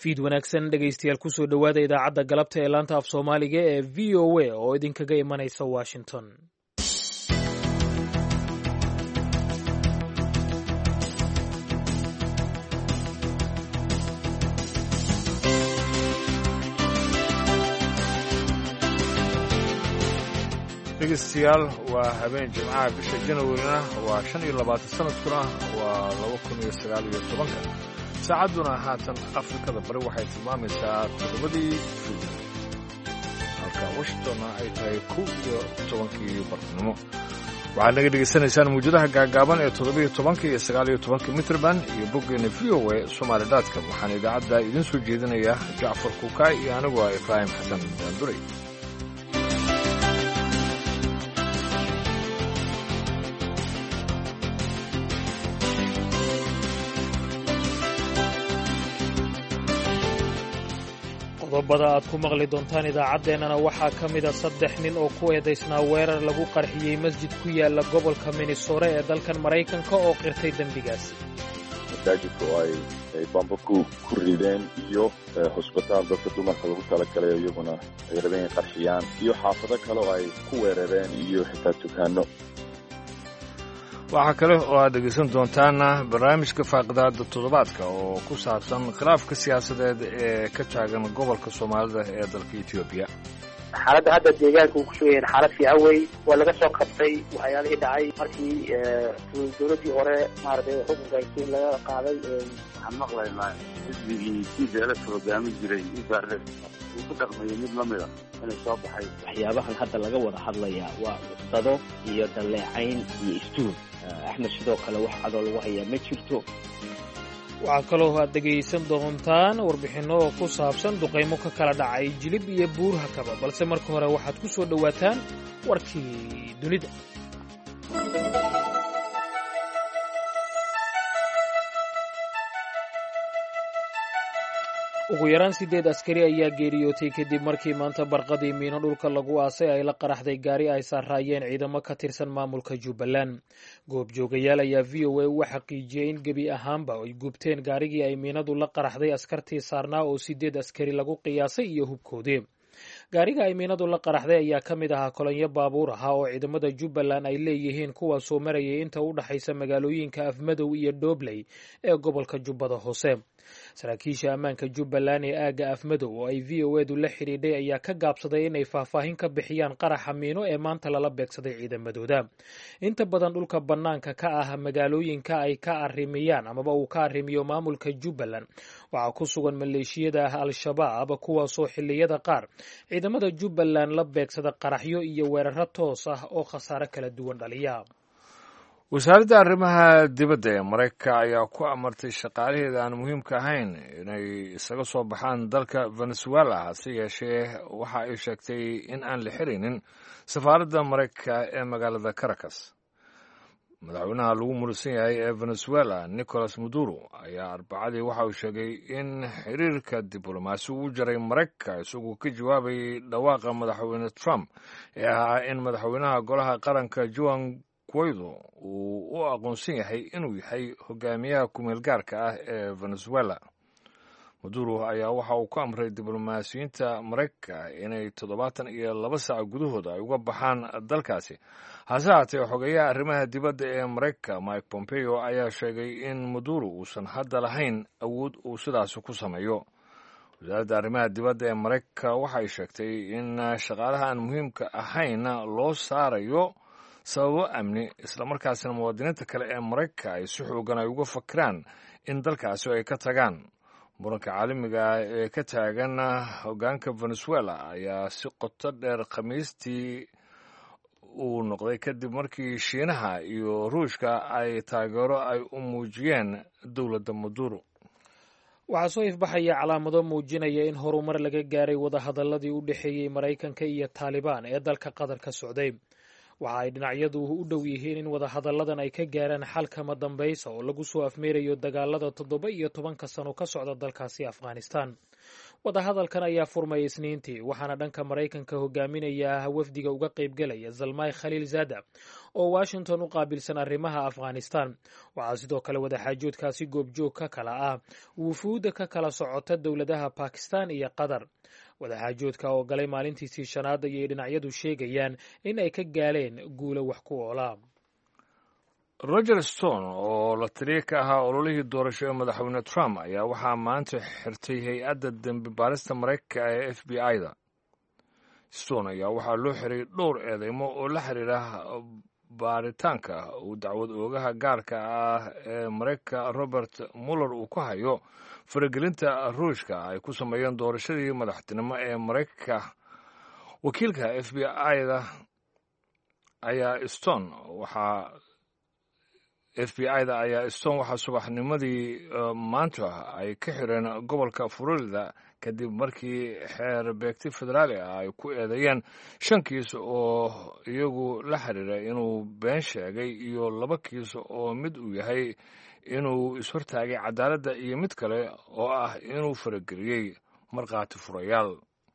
fiid wanaagsan dhegaystayaal kusoo dhowaada idaacadda galabta ee laanta af soomaaliga ee v o a oo idinkaga imanaysa washington. dhegeystayaal waa habeen jimcaha bisha janwarina waa 25 sanadkuna waa 2019 saacadduna haatan afrikada bari waxay tilmaamaysaa 7:00 halka washingtonna ay tahay 11:00 barnimo. waxaad naga dhegaysanaysaan mawjadaha gaagaaban ee 17 iyo 19 mitrban iyo boggeena v o a somali.com. waxaan idaacadda idiin soo jeedinayaa jacfar kuukaay iyo anigu ah ibraahim xasan daanduray. qodobada aad ku maqli doontaan idaacaddeenana waxaa ka mida 3 nin oo ku eedaysnaa weerar lagu qarxiyey masjid ku yaala gobolka minnesota ee dalkan maraykanka oo qirtay dembigaasi. masaajidka oo ay bamba ku rideen iyo hosbitaal dadka dumarka lagu talagalay iyaguna ay rabeen inay qarxiyaan iyo xaafado kale oo ay ku weerareen iyo xitaa dukaano. waxaa kale oo aad dhegaysan doontaan barnaamijka faaqidaada toddobaadka oo ku saabsan khilaafka siyaasadeed ee ka taagan gobolka soomaalida ee dalka etoobiya. xaaladda hadda deegaanka uu ku soo yahay xaalad fiican wey, waa laga soo qabtay waxyaalihii dhacay markii dowladdii hore maaragtay xukunka in laga qaaday. waxaan maqlaynaa xisbigii TPLF hogaamin jiray Ibarre uu ku dhaqmayay mid lamid ah inay soo baxay. waxyaabahan hadda laga wada hadlayaa waa cusbado iyo dalleecayn iyo istuur. axmed sidoo kale wax cadoo lagu hayaa ma jirto. waxaa kaloo aad dhegaysan doontaan warbixinno oo ku saabsan duqaymo ka kala dhacay jilib iyo buurhakaba, balse marka hore waxaad ku soo dhowaataan warkii dunida. ugu yaraan 8 askari ayaa geeriyootay kadib markii maanta barqadii miino dhulka lagu aasay ay la qaraxday gaari ay saaraayeen ciidamo ka tirsan maamulka Jubbaland. goobjoogayaal ayaa v o a u xaqiijiyay in gebi ahaanba ay gubteen gaarigii ay miinadu la qaraxday askartii saarnaa oo 8 askari lagu qiyaasay iyo hubkoodii. gaariga ay miinadu la qaraxday ayaa ka mid ahaa kolonyo baabuur ah oo ciidamada Jubbaland ay leeyihiin kuwaasoo marayay inta u dhaxaysa magaalooyinka Afmadow iyo Doobley ee gobolka Jubbada Hoose. saraakiisha ammaanka Jubbaland ee aaga Afmadow oo ay v o a-du la xidhiidhay ayaa ka gaabsaday inay faahfaahin ka bixiyaan qaraxa miino ee maanta lala beegsaday ciidamadooda. inta badan dhulka bannaanka ka ah magaalooyinka ay ka arrimiyaan amaba uu ka arrimiyo maamulka Jubbaland waxaa ku sugan maleeshiyada al-shabaab kuwaasoo xilliyada qaar ciidamada Jubbaland la beegsada qaraxyo iyo weeraro toos ah oo khasaare kala duwan dhaliya. wasaaradda arrimaha dibadda ee maraykanka ayaa ku amartay shaqaalaheeda aan muhiimka ahayn inay isaga soo baxaan dalka venezuela. hase yeeshee waxa ay sheegtay in aan la xiraynin safaaradda maraykanka ee magaalada caracas. madaxweynaha lagu murusan yahay ee venezuela nicolas maduro ayaa arbacadii waxa uu sheegay in xiriirka diblomaasi uu jaray maraykanka isagoo ka jawaabayay dhawaaqa madaxweyne trump ee ahaa in madaxweynaha golaha qaranka Juan Guaido uu u aqoonsan yahay inuu yahay hogaamiyaha kumeel gaarka ah ee Venezuela. Maduro ayaa waxa uu ku amray diblomaasiyiinta Maraykanka inay 72 saac gudahooda ay uga baxaan dalkaasi. hase haatee xogeyaha arrimaha dibadda ee Maraykanka Mike Pompeo ayaa sheegay in Maduro uusan hadda lahayn awood uu sidaas ku sameeyo. wasaaradda arrimaha dibadda ee Maraykanka waxay sheegtay in shaqaalaha aan muhiimka ahayn loo saarayo sababo amni, islamarkaasina muwaadiniinta kale ee Maraykanka ay si xoogan ay uga fakiraan in dalkaasi ay ka tagaan. muranka caalamiga ah ee ka taagan hoggaanka Venezuela ayaa si qoto dheer Khamiistii uu noqday kadib markii Shiinaha iyo Ruushka ay taageero ay u muujiyeen dowladda Maduro. waxaa soo ifbaxaya calaamado muujinaya in horumar laga gaaray wadahadalladii u dhexeeyey Maraykanka iyo Taliban ee dalka Qatar ka socday. waxa ay dhinacyadu u dhow yihiin in wadahadalladan ay ka gaaraan xal kama dambaysa oo lagu soo afmeerayo dagaalada 17 sano ka socda dalkaasi Afghanistan. wadahadalkan ayaa furmay Isniintii waxaana dhanka Maraykanka hogaaminaya wafdiga uga qaybgalaya Zalmay Khalilzada oo Washington u qaabilsan arrimaha Afghanistan. waxaa sidoo kale wadaxaajoodkaasi goobjoog ka kala ah wufuudda ka kala socota dowladaha Pakistan iyo Qatar. wadaxaajoodka oo galay maalintiisii shanaad ayay dhinacyadu sheegayaan in ay ka gaaleen guulo wax ku oola. roger stone oo la taliye ka ahaa ololihii doorasho ee madaxweyne Trump ayaa waxaa maanta xirtay hay-adda dembi baarista Maraykanka ee FBI-da. Stone ayaa waxaa loo xiray dhowr eedeymo oo la xiriira baaritaanka uu dacwad oogaha gaarka ah ee Maraykanka Robert Mueller uu ku hayo faragelinta Ruushka ay ku sameeyeen doorashadii madaxtinimo ee Maraykanka. wakiilka FBI-da ayaa Stone waxaa subaxnimadii maanta ay ka xireen gobolka Florida kadib markii xeer beegti federaali ah ay ku eedeeyeen 5 kiis oo iyagu la xiriira inuu been sheegay iyo 2 kiis oo mid uu yahay inuu ishortaagay cadaaladda iyo mid kale oo ah inuu farageliyey markhaati furayaal.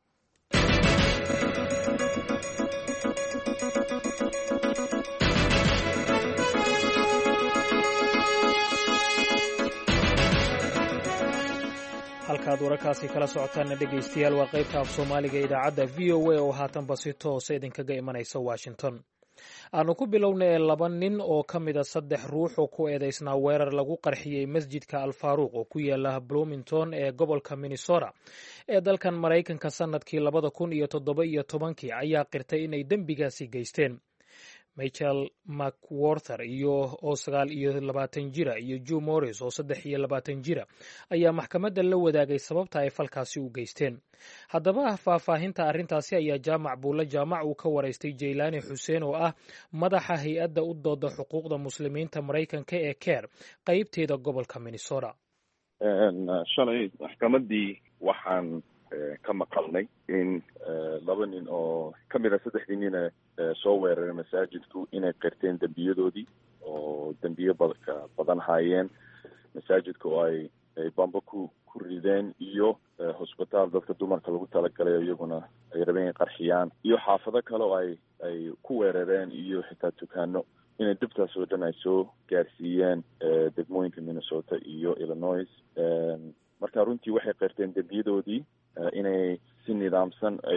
halkaad wararkaasi kala socotaana dhegaystayaal waa qaybta af Soomaaliga ee idaacadda VOA oo haatanba si toos idinkaga imanaysa Washington. aanu ku bilownay 2 nin oo ka mid ah 3 ruux oo ku eedeysnaa weerar lagu qarxiyey masjidka Al-Faaruq oo ku yaala Bloomington ee gobolka Minnesota ee dalkan Maraykanka sanadkii 2017 ayaa qirtay inay dembigaasi geysteen. Michael McWhorter oo 29 jira iyo Joe Morris oo 23 jira ayaa maxkamadda la wadaagay sababta ay falkaasi u geysteen. haddaba faahfaahinta arrintaasi ayaa jaamac buulla jaamac uu ka waraystay Jaylaani Xuseen oo ah madaxa hay-adda u dooda xuquuqda muslimiinta Maraykanka ee CARE qaybteeda gobolka Minnesota. shalay maxkamaddii waxaan ka maqalnay in 2 nin oo ka mid ah 3 nin soo weeraray masaajidku inay qirteen dembiyadoodii oo dembiyo badan hayeen masaajidka oo ay bamba ku rideen iyo hosbitaal dadka dumarka lagu talagalay iyaguna ay rabeen in qarxiyaan iyo xaafado kale oo ay ku weerareen iyo xitaa dukaano inay dibtaas oo dhan ay soo gaarsiiyeen degmooyinka Minnesota iyo Illinois. marka runtii waxay qirteen dembiyadoodii inay si nidaamsan ay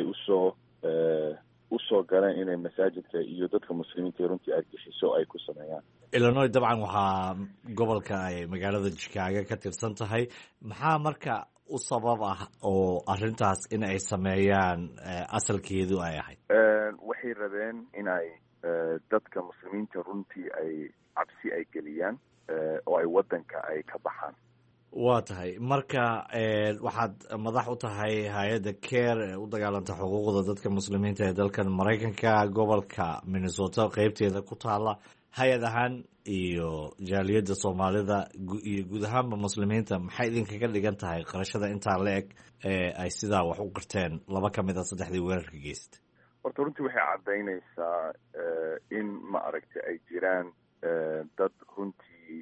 usoo galeen inay masaajidka iyo dadka muslimiinta runtii argaxiso ay ku sameeyaan. Illinois dabcan waxaa gobolka ay magaalada Chicago ka tirsan tahay. maxaa marka u sabab ah oo arrintaas in ay sameeyaan asalkeedu ay ahayd? waxay rabeen in ay dadka muslimiinta runtii ay cabsi ay geliyaan oo ay waddanka ay ka baxaan. waa tahay marka waxaad madax u tahay hay-adda CARE ee u dagaalanta xuquuqda dadka muslimiinta ee dalkan Maraykanka gobolka Minnesota qaybteeda ku taala. hay-ad ahaan iyo jaaliyadda Soomaalida iyo guud ahaanba muslimiinta maxay idinkaga dhigan tahay qarashada intaa la eg ee ay sidaa wax u qirteen 2 ka mid ah 3dii weerarka geystay? horta runtii waxay caddaynaysaa in ma aragtay ay jiraan dad runtii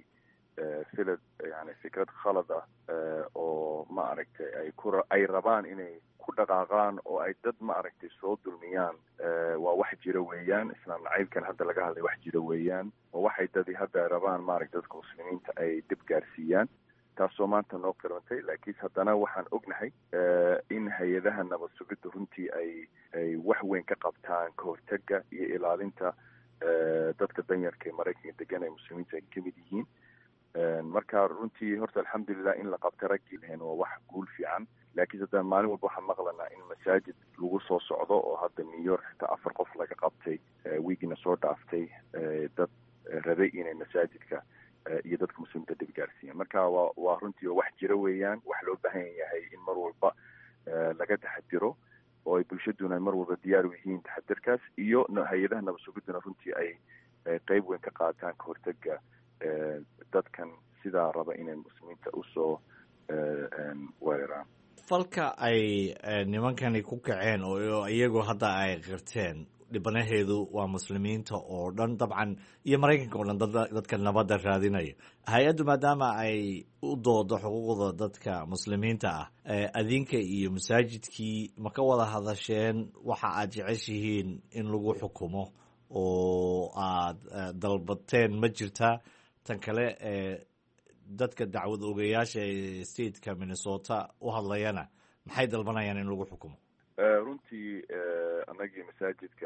fikrad khalad ah oo ma aragtay ay rabaan inay ku dhaqaaqaan oo ay dad ma aragtay soo dulmiyaan. waa wax jira weeyaan, islaam nacaybkan hadda laga hadlay wax jira weeyaan oo waxay dadi hadda rabaan ma aragtay dadka muslimiinta ay dib gaarsiiyaan. taasoo maanta noo qirantay laakiin haddana waxaan ognahay in hay-adaha nabad sugidda runtii ay wax weyn ka qabtaan ka hortagga iyo ilaalinta dadka danyarka ee Maraykanka degan ee muslimiinta ay ka mid yihiin. marka runtii horta alxamdulilah in la qabta raggii lahayn waa wax guul fiican. laakiin haddana maalin walba waxaan maqlanaa in masaajid lagu soo socdo oo hadda New York xitaa 4 qof laga qabtay wiigina soo dhaaftay dad rabay inay masaajidka iyo dadka muslimiinta dib gaarsiiyaan. marka waa runtii wax jira weeyaan, wax loo baahan yahay in mar walba laga taxadiro oo ay bulshaduna mar walba diyaar u yihiin taxadirkaas iyo hay-adaha nabad sugiduna runtii ay qayb weyn ka qaataan ka hortagga dadkan sidaa raba inay muslimiinta usoo weeraraan. falka ay nimankani ku kaceen oo iyagu hadda ay qirteen dhibanaheedu waa muslimiinta oo dhan dabcan iyo maraykanka oo dhan dadka nabadda raadinaya. hay-addu maadaama ay u doodo xuquuqda dadka muslimiinta ah, adinka iyo masaajidkii ma ka wada hadasheen waxa aad jeceshihiin in lagu xukumo oo aad dalbateen ma jirtaa? tan kale dadka dacwad ogayaasha ee stateka Minnesota u hadlayana maxay dalbanayaan in lagu xukumo? runtii anagii masaajidka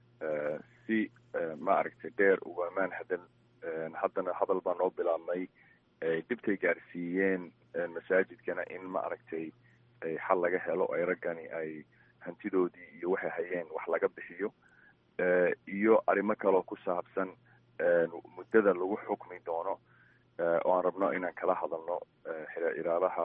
si maaragtay dheer ugamaan haddana hadal baa noo bilaabnay dhibtay gaarsiiyeen masaajidkana in maaragtay xal laga helo ay raggani ay hantidoodii iyo waxay hayeen wax laga bixiyo iyo arrimo kaloo ku saabsan muddada lagu xukmi doono oo aan rabno inaan kala hadalno ilaalaha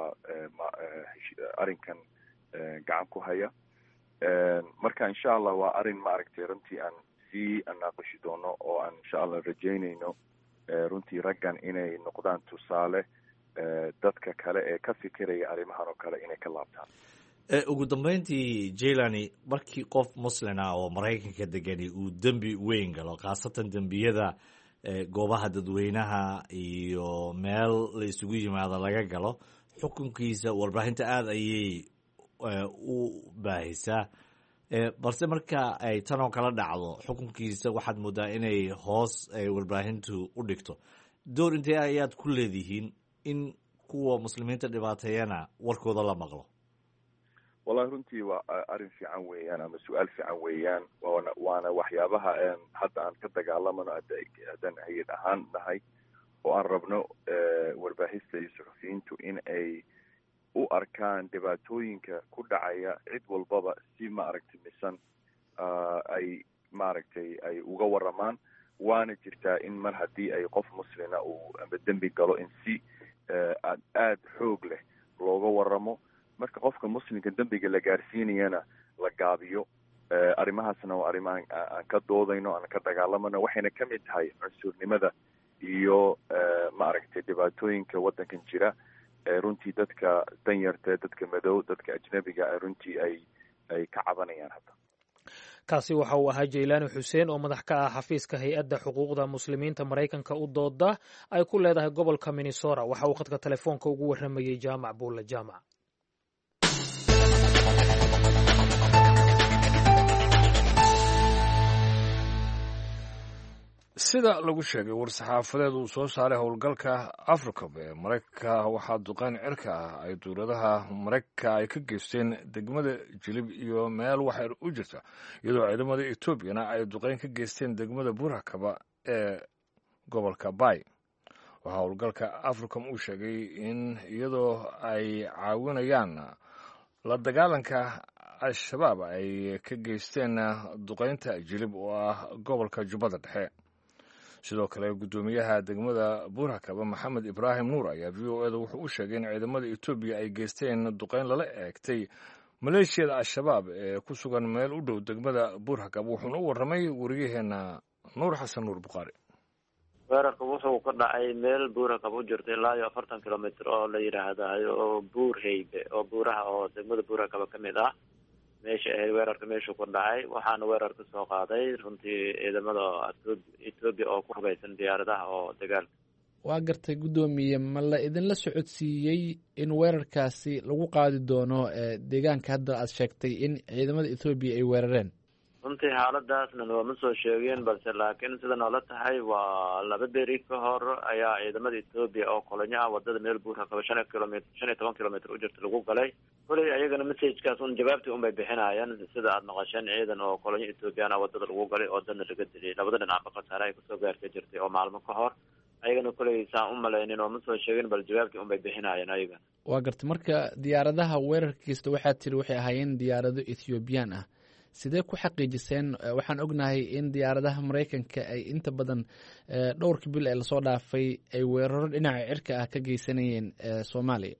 arrinkan gacan ku haya. marka insha allah waa arrin maaragtay runtii aan sii anaaqishi doono oo aan insha allah rajaynayno runtii raggan inay noqdaan tusaale dadka kale ee ka fikiraya arrimahan oo kale inay ka laabtaan. ugu dambeyntii Jelani, markii qof muslim ah oo Maraykanka degani uu dembi weyn galo, khaasatan dembiyada goobaha dadweynaha iyo meel la isugu yimaado laga galo, xukunkiisa warbaahinta aad ayay u baahisaa, balse marka ay tan oo kala dhacdo xukunkiisa waxaad moodaa inay hoos warbaahintu u dhigto. door intee ayaad ku leedihiin in kuwa muslimiinta dhibaateeyana warkooda la maqlo? wallahi runtii waa arrin fiican weeyaan ama su-aal fiican weeyaan, waana waxyaabaha hadda aan ka dagaalamano haddaan hay-ad ahaan nahay oo aan rabno warbaahista iyo suxufiyiintu in ay u arkaan dhibaatooyinka ku dhacaya cid walbaba si maaragtay misan ay maaragtay ay uga waramaan. waana jirtaa in mar haddii ay qof muslina uu ama dembi galo in si aad xoog leh looga waramo. marka qofka muslimka dembiga la gaarsiinayana la gaabiyo. arrimahaasna waa arrimaha aan ka doodayno, aan ka dagaalamano, waxayna ka mid tahay cunsurnimada iyo maaragtay dhibaatooyinka waddankan jira. runtii dadka danyarta, dadka madow, dadka ajnabiga runtii ay ka cabanayaan hadda. kaasi waxa uu ahaa Jelani Xuseen oo madax ka ah xafiiska hay-adda xuquuqda muslimiinta Maraykanka u dooda ay ku leedahay gobolka Minnesota. waxa uu khadka telefoonka ugu waramayay Jaamac Buulle Jaamac. sida lagu sheegay war-saxaafadeed uu soo saaray howlgalka africom ee maraykanka, waxaa duqeyn cirka ah ay dowladaha maraykanka ay ka geysteen degmada jilib iyo meel waxyar u jirta, iyadoo ciidamada etoobiyana ay duqeyn ka geysteen degmada burakaba ee gobolka bay. waxaa howlgalka africom uu sheegay in iyadoo ay caawinayaan la dagaalanka al-shabaab ay ka geysteen duqeynta jilib oo ah gobolka jubbada dhexe. sidoo kale guddoomiyaha degmada burakaba maxamed ibraahim nuur ayaa v o eda wuxuu u sheegay in ciidamada etoobiya ay geysteen duqeyn lala eegtay maleeshiyada al-shabaab ee ku sugan meel u dhow degmada burakaba. wuxuuna u warramay wariyaheena nuur xasan nuur bukhaari. weerarka wuxuu ka dhacay meel buurakaba u jirta ilaa iyo 40 kilomitr oo la yidhaahdayo oo buur heybe oo buuraha oo degmada buurakaba ka mid ah. meesha ahayd weerarka meeshuu ku dhacay, waxaana weerar ka soo qaaday runtii ciidamada Ethiopia oo ku hubaysan diyaaradaha oo dagaalka. waa gartay guddoomiye, ma la idinla socodsiiyey in weerarkaasi lagu qaadi doono deegaanka hadda aad sheegtay in ciidamada Ethiopia ay weerareen? runtii xaaladaasna nooma soo sheegeen, balse laakiin sida noola tahay waa 2 beri ka hor ayaa ciidamada Ethiopia oo kolonyo ah wadada meel buurakaba 15 kilomitr u jirta lagu galay. kulay ayagana message-kaas un jawaabtii un bay bixinayaan, sida aad maqasheen ciidan oo kolonyo Ethiopian wadada lagu galay oo dana laga dilay. labada dhinac khasaare ay kusoo gaartay jirtay oo maalmo ka hor. ayagana kulay saan u malaynin oo ma soo sheegin, bal jawaabtii un bay bixinayaan ayagana. waa gartay. marka diyaaradaha weerarkiisa waxaad tiri waxay ahaayeen diyaarado Ethiopian ah, sidee ku xaqiijiseen? waxaan ognahay in diyaaradaha Maraykanka ay inta badan dhowrkii bil ee lasoo dhaafay ay weeraro dhinaca cirka ah ka geysanayeen Soomaaliya.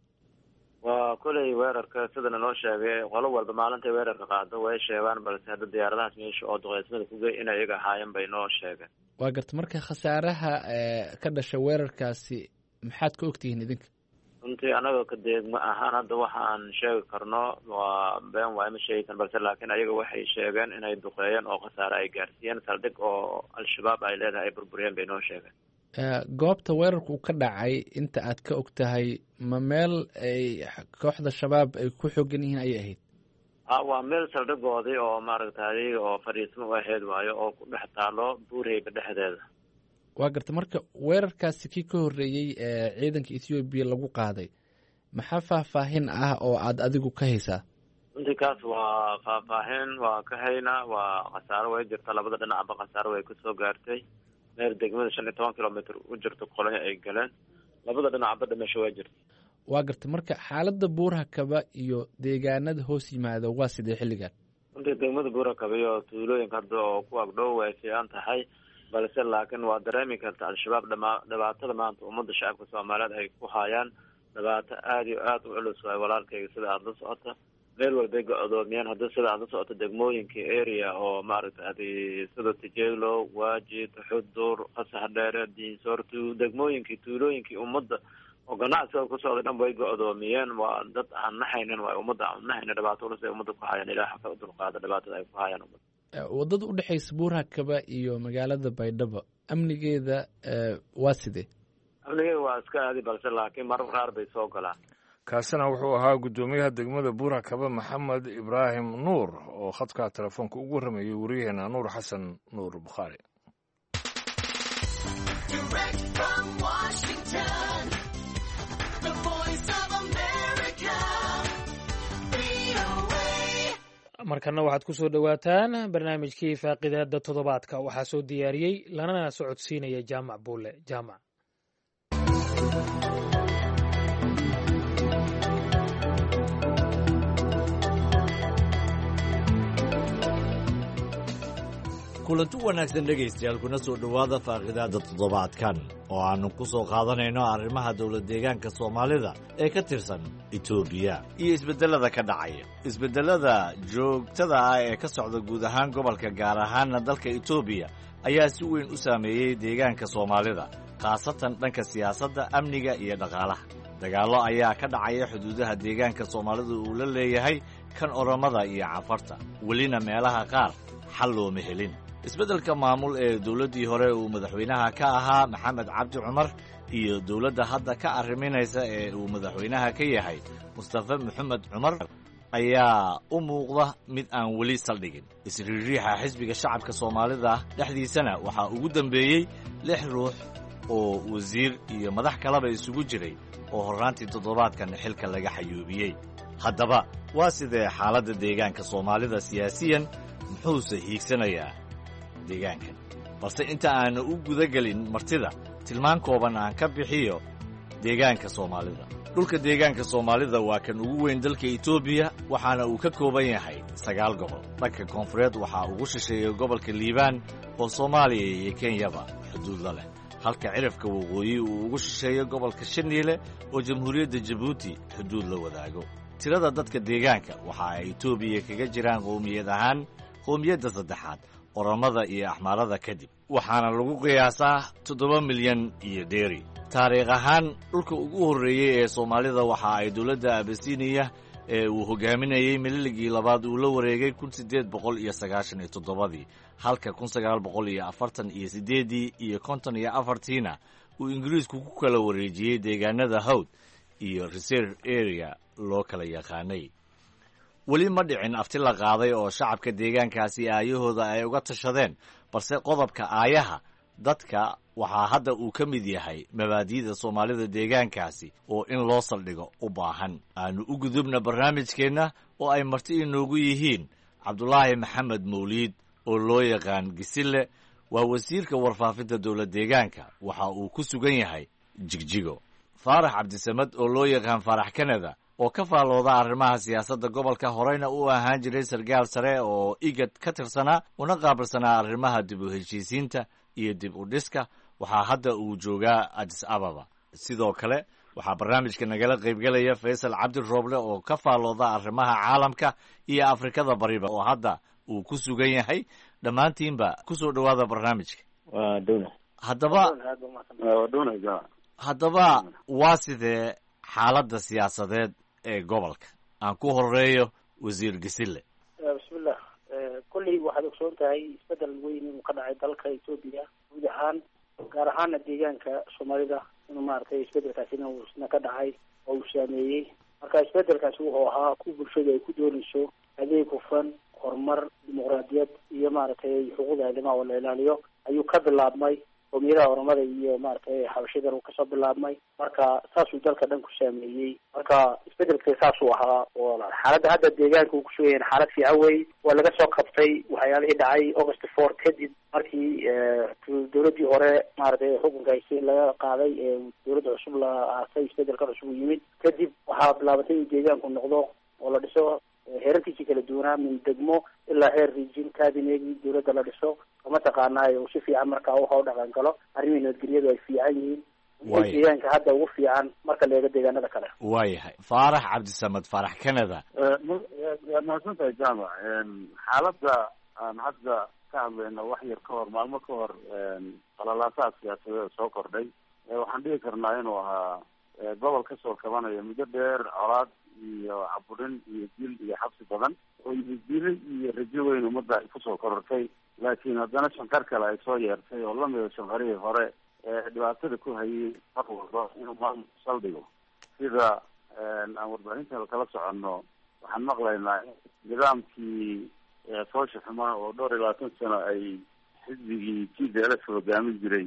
waa kulay weerarka sidana loo sheegay qolo walba maalintay weerarka qaado way sheegaan, balse hadda diyaaradahaas meesha oo duqeysmada ku gey inay iyaga ahaayeen bay noo sheegeen. waa garta. marka khasaaraha ka dhasha weerarkaasi maxaad ka ogtihiin idinka? runtii anaga ka deegma ahaan hadda waxaan sheegi karno waa been waa ima sheegi karno balse laakiin ayaga waxay sheegeen inay duqeeyeen oo khasaare ay gaarsiiyeen saldhig oo al-shabaab ay leedahay ay burburiyeen bay noo sheegeen. goobta weerarku ka dhacay inta aad ka og tahay ma meel ay kooxda shabaab ay ku xoogan yihiin ayay ahayd? waa meel saldhigoodii oo maaragtay oo fadhiismo u ahayd waayo oo ku dhex taalo buureyba dhexdeeda. waa garta marka weerarkaasi kii ka horreeyey ee ciidanka ethoobiya lagu qaaday maxaa faahfaahin ah oo aad adigu ka haysaa? runtii kaas waa faahfaahin waa ka haynaa, waa khasaaro way jirta, labada dhinacba khasaaro way kasoo gaartay. meel degmada 15 kilomitr u jirto kolonyo ay galeen, labada dhinacba dhimasho way jirta. waa garta marka xaaladda Buurhakaba iyo deegaanada hoos yimaada waa sidee xilligan? runtii degmada Buurhakaba iyo tuulooyinka hadda oo ku agdhow way fiican tahay, balse laakiin waa dareemi karta al-shabaab dhibaatada maanta ummadda shacabka Soomaaliyeed ay ku hayaan dhibaato aad iyo aad u culus waay walaalkayga. sida aad la socota meel walbay go-doomiyeen, hadda sida aad la socota degmooyinka area oo maaragtay sida Tijelo, Waajid, Xudur, Qasax Dheere, Diinsoor, degmooyinkii tuulooyinkii ummadda oo ganacsiga ku socda dhan way go-doomiyeen. waa dad aan naxaynin waay ummadda aan naxaynin dhibaato culus ay ummadda ku hayaan. ilaaha ka dulqaada dhibaatada ay ku hayaan ummadda. waddada u dhexaysa Buurhakaba iyo magaalada Baydhabo amnigeeda waa sidee? amnigeeda waa iska aadi, balse laakiin marar qaar bay soo galaan. kaasina wuxuu ahaa guddoomiyaha degmada Buurhakaba Maxamed Ibraahim Nuur oo khadka telefoonka ugu waramayay wariyaheena Nuur Xasan Nuur Bukhaari. markana waxaad ku soo dhowaataan barnaamijkii faaqidaada toddobaadka. waxaa soo diyaariyey lana socodsiinaya jaamac buule. jaamac. kulanti wanaagsan dhegaystayaal, kuna soo dhowaada faaqidaada toddobaadkan oo aannu ku soo qaadanayno arrimaha dowlad deegaanka soomaalida ee ka tirsan etoobiya iyo isbeddellada ka dhacaya. isbeddellada joogtada ah ee ka socda guud ahaan gobolka, gaar ahaanna dalka etoobiya, ayaa si weyn u saameeyey deegaanka soomaalida, khaasatan dhanka siyaasadda, amniga iyo dhaqaalaha. dagaallo ayaa ka dhacaya xuduudaha deegaanka soomaalida uu la leeyahay kan oromada iyo cafarta, welina meelaha qaar xal looma helin. isbeddelka maamul ee dowladdii hore uu madaxweynaha ka ahaa maxamed cabdi cumar iyo dowladda hadda ka arriminaysa ee uu madaxweynaha ka yahay mustafa maxamed cumar ayaa u muuqda mid aan weli saldhigin. isriiriixa xisbiga shacabka soomaalida dhexdiisana waxaa ugu dambeeyey 6 ruux oo wasiir iyo madax kaleba isugu jiray oo horraantii toddobaadkan xilka laga xayuubiyey. haddaba waa sidee xaaladda deegaanka soomaalida siyaasiyan, muxuuse hiigsanayaa deegaankan? balse inta aanu u gudagelin martida, tilmaan kooban aan ka bixiyo deegaanka soomaalida. dhulka deegaanka soomaalida waa kan ugu weyn dalka etoobiya, waxaana uu ka kooban yahay 9 gobol. dhanka koonfureed waxaa ugu shisheeya gobolka liibaan oo soomaaliya iyo kenyaba xuduud la leh, halka cirifka waqooyi uu ugu shisheeyo gobolka shaniile oo jamhuuriyadda jabuuti xuduud la wadaago. tirada dadka deegaanka waxa ay etoobiya kaga jiraan qowmiyad ahaan qowmiyadda saddexaad, oromada iyo axmaarada kadib, waxaana lagu qiyaasaa 7 milyan iyo dheeri. taariikh ahaan dhulka ugu horreeyey ee soomaalida waxa ay dowladda abasiniya ee uu hogaaminayey mililigii labaad uu la wareegay 1897, halka 1948 iyo 54 uu ingiriisku ku kala wareejiyey deegaanada hawd iyo reserve area loo kala yaqaanay. weli ma dhicin afti la qaaday oo shacabka deegaankaasi aayahooda ay uga tashadeen, balse qodobka aayaha dadka waxaa hadda uu ka mid yahay mabaadi'da soomaalida deegaankaasi oo in loo saldhigo u baahan. aanu u gudubna barnaamijkeenna oo ay marti inoogu yihiin cabdulaahi maxamed mawliid oo loo yaqaan Gisile, waa wasiirka warfaafinta dowlad deegaanka, waxa uu ku sugan yahay Jigjigo. faarax cabdisamad oo loo yaqaan Faarax Kanada oo ka faalooda arrimaha siyaasadda gobolka, horeyna u ahaan jiray sargaal sare oo igad ka tirsanaa una qaabilsanaa arrimaha dib u heshiisiinta iyo dib u dhiska, waxaa hadda uu joogaa Addis Ababa. sidoo kale waxaa barnaamijka nagala qaybgelaya Faysal Cabdi Rooble oo ka faalooda arrimaha caalamka iyo Afrikada bariba, oo hadda uu ku sugan yahay. dhammaantiinba ku soo dhowaada barnaamijka. haddaba waa sidee xaaladda siyaasadeed ee gobolka. aan ku horeeyo wasiir Gisile. bismillah. kulley waxaad ogsoon tahay isbedel weyn inuu ka dhacay dalka Ethiopia guud ahaan, gaar ahaana deegaanka Soomaalida inuu maaragtay isbedelkaasina uu isna ka dhacay oo uu saameeyey. marka isbedelkaasi wuxuu ahaa ku bulshada ay ku doonayso adeeg hufan, horumar, dimuqraadiyad iyo maaragtay xuquuqda aadamaha oo la ilaaliyo ayuu ka bilaabmay. qowmiyadaha oromada iyo maaragtay xabashidan uu kasoo bilaabmay. marka saasuu dalka dhan ku saameeyey. marka isbedelka saasuu ahaa oo xaaladda hadda deegaanka uu kusoo yahay xaalad fiican wey. waa laga soo qabtay waxyaalihii dhacay August 4 kadib markii dowladii hore maaragtay xukunka haysay laga qaaday ee dowladda cusub la aasay. isbedelka cusub u yimid kadib waxaa bilaabatay in deegaanku noqdo oo la dhiso heerarkiisii kala duwanaa min degmo ilaa heer region kabinegi dowladda la dhiso. kama taqaanaayo si fiican markaa waxa u dhaqan galo. arrimihii nabadgelyadu ay fiican yihiin. deegaanka hadda ugu fiican marka la eego deegaanada kale. waayahay Faarax Cabdisamad, Faarax Canada. mahadsantahay jaamac. xaaladda aan hadda ka hadlayno wax yar ka hor, maalmo ka hor, qalalaasaha siyaasadeeda soo kordhay. waxaan dhihi karnaa inuu ahaa gobol kasoo kabanaya muddo dheer colaad iyo caburin iyo dil iyo xabsi badan oo dilay iyo rajo weyn ummadda ay kusoo korortay. laakiin haddana shankar kale ay soo yeertay oo lamida shankarihii hore ee dhibaatada ku hayay mar walba inuu maamul saldhigo. sida aan warbaahinta kala soconno waxaan maqlaynaa nidaamkii foosha xumaa oo dhowr iyo 20 sano ay xisbigii TPLF hogaamin jiray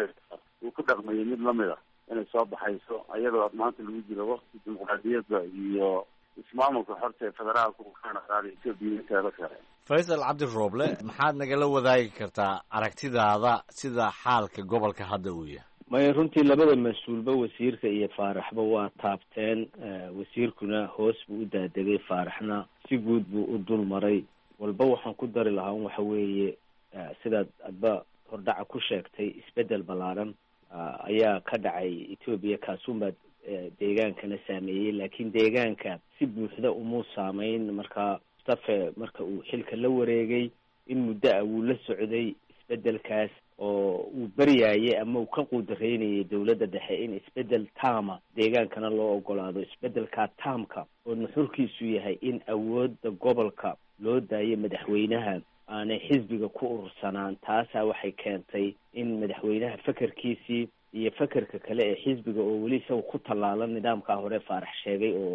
uu ku dhaqmayay mid lamida inay soo baxayso iyadoo maanta lagu jiro waqti dimuqraadiyadda iyo ismaamulka xorta ee federaalka uu kana qaaday Ethiopia inteeda kale. Faysal Cabdi Rooble, maxaad nagala wadaagi kartaa aragtidaada sida xaalka gobolka hadda uu yahay? may runtii labada mas-uulba wasiirka iyo Faaraxba waa taabteen. wasiirkuna hoos buu u daadegay, Faaraxna si guud buu u dul maray. walba waxaan ku dari lahaa waxa weeye sidaad adba hordhaca ku sheegtay isbedel ballaaran ayaa ka dhacay Ethiopia kaasuunbaa deegaankana saameeyey. laakiin deegaanka si buuxda umuu saameyn. marka Mustafa marka uu xilka la wareegay in muddo wuu la socday isbedelkaas oo uu baryaayay ama uu ka quudareynayay dowladda dhexe in isbedel taama deegaankana loo ogolaado. isbedelka taamka oo nuxurkiisu yahay in awoodda gobolka loo daayo madaxweynaha aanay xisbiga ku urursanaan. taasaa waxay keentay in madaxweynaha fakarkiisii iyo fakarka kale ee xisbiga oo weli isaga ku tallaalan nidaamkaa hore Faarax sheegay oo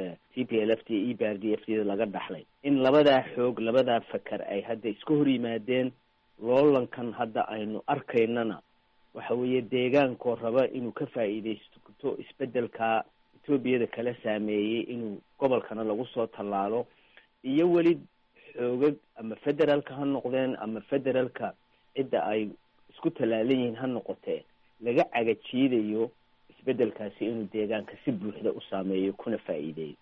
TPLF iyo EPRDF laga dhaxlay, in labadaa xoog labadaa fakar ay hadda iska hor yimaadeen. loolankan hadda aynu arkaynana waxa weeye deegaankoo raba inuu ka faa'iidaysto isbedelka Etoobiyada kala saameeyey inuu gobolkana lagu soo tallaalo, iyo weli xoogag ama federaalka ha noqdeen ama federaalka cidda ay isku tallaalan yihiin ha noqotee laga cagajiidayo isbedelkaasi inuu deegaanka si buuxda u saameeyo kuna faa'iideeyo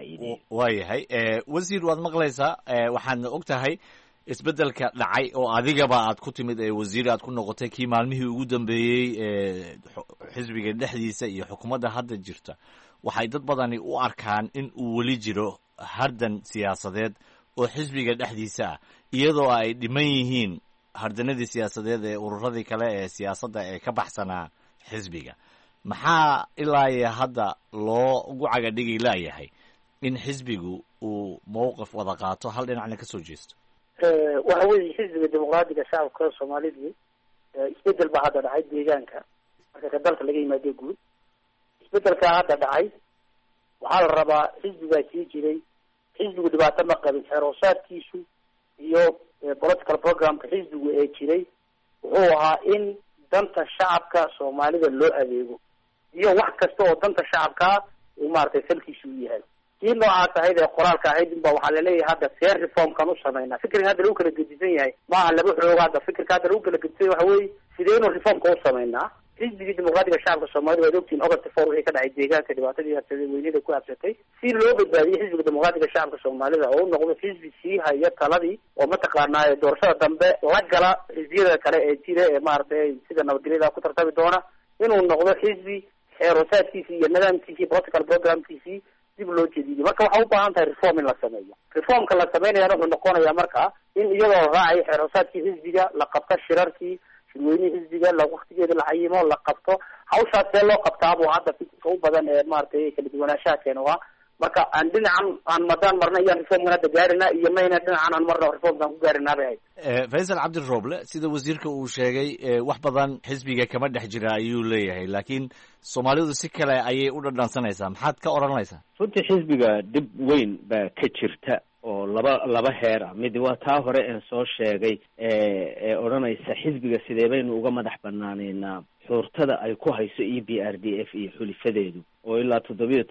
waayahay wasiir waad maqlaysaa. waxaadna og tahay isbedelka dhacay oo adigaba aad ku timid ee wasiir aad ku noqotay kii maalmihii ugu dambeeyey xisbiga dhexdiisa iyo xukuumadda hadda jirta. waxay dad badani u arkaan in uu weli jiro hardan siyaasadeed oo xisbiga dhexdiisa ah, iyadoo ay dhiman yihiin hardanadii siyaasadeed ee ururadii kale ee siyaasadda ee ka baxsanaa xisbiga. maxaa ilaa iyo hadda loo ugu cagadhigi laayahay in xisbigu uu mowqif wada qaato hal dhinacna ka soo jeesto? waxa weeye xisbiga dimuqraadiga shacabka Soomaalidu isbedel baa hadda dhacay deegaanka marka ka dalka laga yimaado guud. isbedelka hadda dhacay waxaa la rabaa xisbigaa sii jiray. xisbigu dhibaato ma qabin. xeeroosaadkiisu iyo political programka xisbigu ee jiray wuxuu ahaa in danta shacabka Soomaalida loo adeego iyo wax kasta oo danta shacabka uu maaragtay salkiisu u yahay. kii noocaas ahayd ee qoraalka ahayd inba waxaa laleeyahay hadda fair reformkan u sameynaa. fikirka hadda lagu kala gedisan yahay maaha laba xoog. hadda fikirka hadda lagu kala gedisan waxa weeye sideynu reformka u sameynaa. xisbigii dimuqraadiga shacabka Soomaalida waad ogtiin August 4 wixii ka dhacay deegaanka dhibaatadii weynida ku habsatay si loo badbaadiyay xisbiga dimuqraadiga shacabka Soomaalida oo u noqdo xisbi sii haya taladii oo mataqaanaa doorashada dambe la gala xisbiyada kale ee jira ee maaragtay sida nabadgelyada ku tartami doona inuu noqdo xisbi xeeroosaadkiisii iyo nidaamkiisii political programkiisii dib loo jeediyay. marka waxaa u baahan tahay reform in la sameeyo. reformka la sameynayana wuxuu noqonayaa marka in iyadoo raacayo xeeroosaadkii xisbiga la qabto shirarkii shirweynihii xisbiga la waqtigeeda la cayimo la qabto hawshaas see loo qabtaabuu hadda fikirka u badan ee maaragtay kala duwanaanshaha keena waa marka aan dhinacan aan madaan marna iyaan reformkan hadda gaarina iyo mayna dhinacan aan marna reformkan ku gaarinaa bay ahayd. Faysal Cabdi Roble sida wasiirka uu sheegay wax badan xisbiga kama dhex jira ayuu leeyahay, laakiin Soomaalidu si kale ayay u dhadhansanaysaa. Maxaad ka oranaysaa? runtii xisbiga dhib weyn baa ka jirta oo laba heer ah. mid waa taa hore aan soo sheegay ee odhanaysa xisbiga sidee baynu uga madax banaaneynaa xuurtada ay ku hayso EPRDF iyo xulifadeedu oo ilaa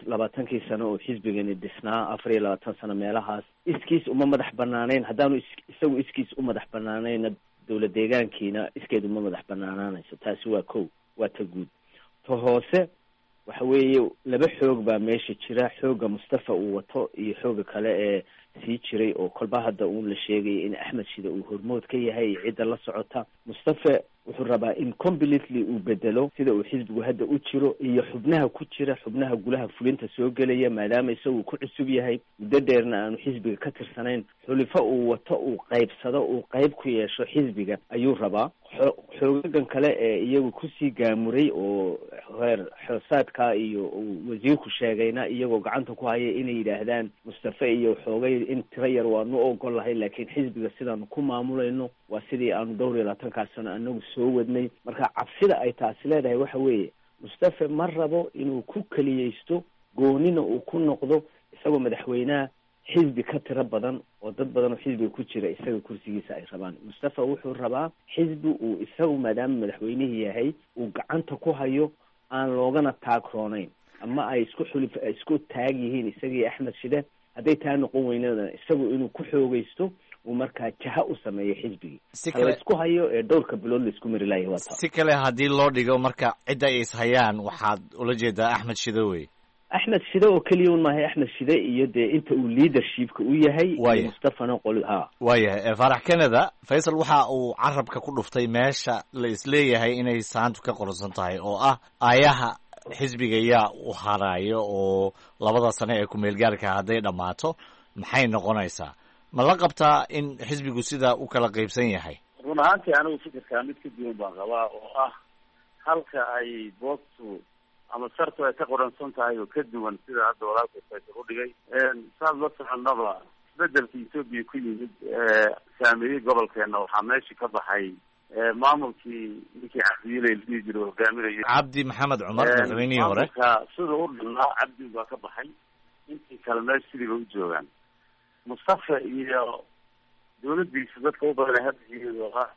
27 sano oo xisbigani dhisnaa 24 sano meelahaas iskiis uma madax banaaneyn. haddaanu isagu iskiis u madax banaaneyna dowlad deegaankiina iskeed uma madax banaanaanayso. taasi waa kow, waa ta guud. ta hoose waxa weeye laba xoog baa meesha jira, xooga Mustafa uu wato iyo xooga kale ee sii jiray oo kolba hadda uun la sheegay in Axmed Shide uu hormood ka yahay cidda la socota. Mustafa wuxuu rabaa in completely uu bedelo sida uu xisbigu hadda u jiro iyo xubnaha ku jira, xubnaha gulaha fulinta soo gelaya, maadaama isagu ku cusub yahay muddo dheerna aanu xisbiga ka tirsanayn. xulifo uu wato uu qaybsado, uu qayb ku yeesho xisbiga ayuu rabaa. xoogagan kale ee iyagu kusii gaamuray oo heer xoosaadka iyo wasiirku sheegayna iyagoo gacanta ku haya inay yidhaahdaan Mustafa iyo xoogay in tiro yar waanu ogol lahay, laakiin xisbiga sidaanu ku maamulayno waa sidii aanu 24 sano anagu soo wadnay. marka cabsida ay taasi leedahay waxa weeye Mustafa ma rabo inuu ku kaliyeysto goonina uu ku noqdo isagoo madaxweynaha xisbi ka tiro badan oo dad badan oo xisbiga ku jira isaga kursigiisa ay rabaan. Mustafa wuxuu rabaa xisbi uu isagu maadaama madaxweynihii yahay uu gacanta ku hayo aan loogana taagroonayn, ama ay isku taag yihiin isagii Axmed Shide. hadday taa noqon weynada isagu inuu ku xoogaysto uu markaa jaha u sameeyo xisbigii la isku hayo ee dhowrka bilood la isku mari laayay. wata si kale haddii loo dhigo marka cidda ay ishayaan waxaad ula jeedaa Axmed Shide wey. Axmed Shide oo keliya un maahay, Axmed Shide iyo dee inta uu leadershipka u yahay Mustafana qoli waayahay. Farax Canada, Faysal waxa uu carabka ku dhuftay meesha la isleeyahay inay saantu ka qoransan tahay oo ah aayaha xisbiga yaa u haraayo oo 2 sano ee ku meelgaarka hadday dhammaato maxay noqonaysaa? ma la qabtaa in xisbigu sida u kala qaybsan yahay? run ahaantii anigu fikirkaa mid ka duwan baan qabaa oo ah halka ay boobtu ama sartu ay ka qoransan tahay oo ka duwan sida hadda walaalka Faysal u dhigay. saad la soconaba isbedelka Ethiopia ku yimid saameeyay gobolkeena waxaa meesha ka baxay maamulkii ninkii Cabdiile la jiro hogaaminayay Cabdi Maxamed Cumar madaxweynihii hore. sida u dhinaa Cabdi baa ka baxay, intii kale meesha sidii u joogaan. Mustafa iyo dowladdiisa dadka u badan hadda iyadoo ah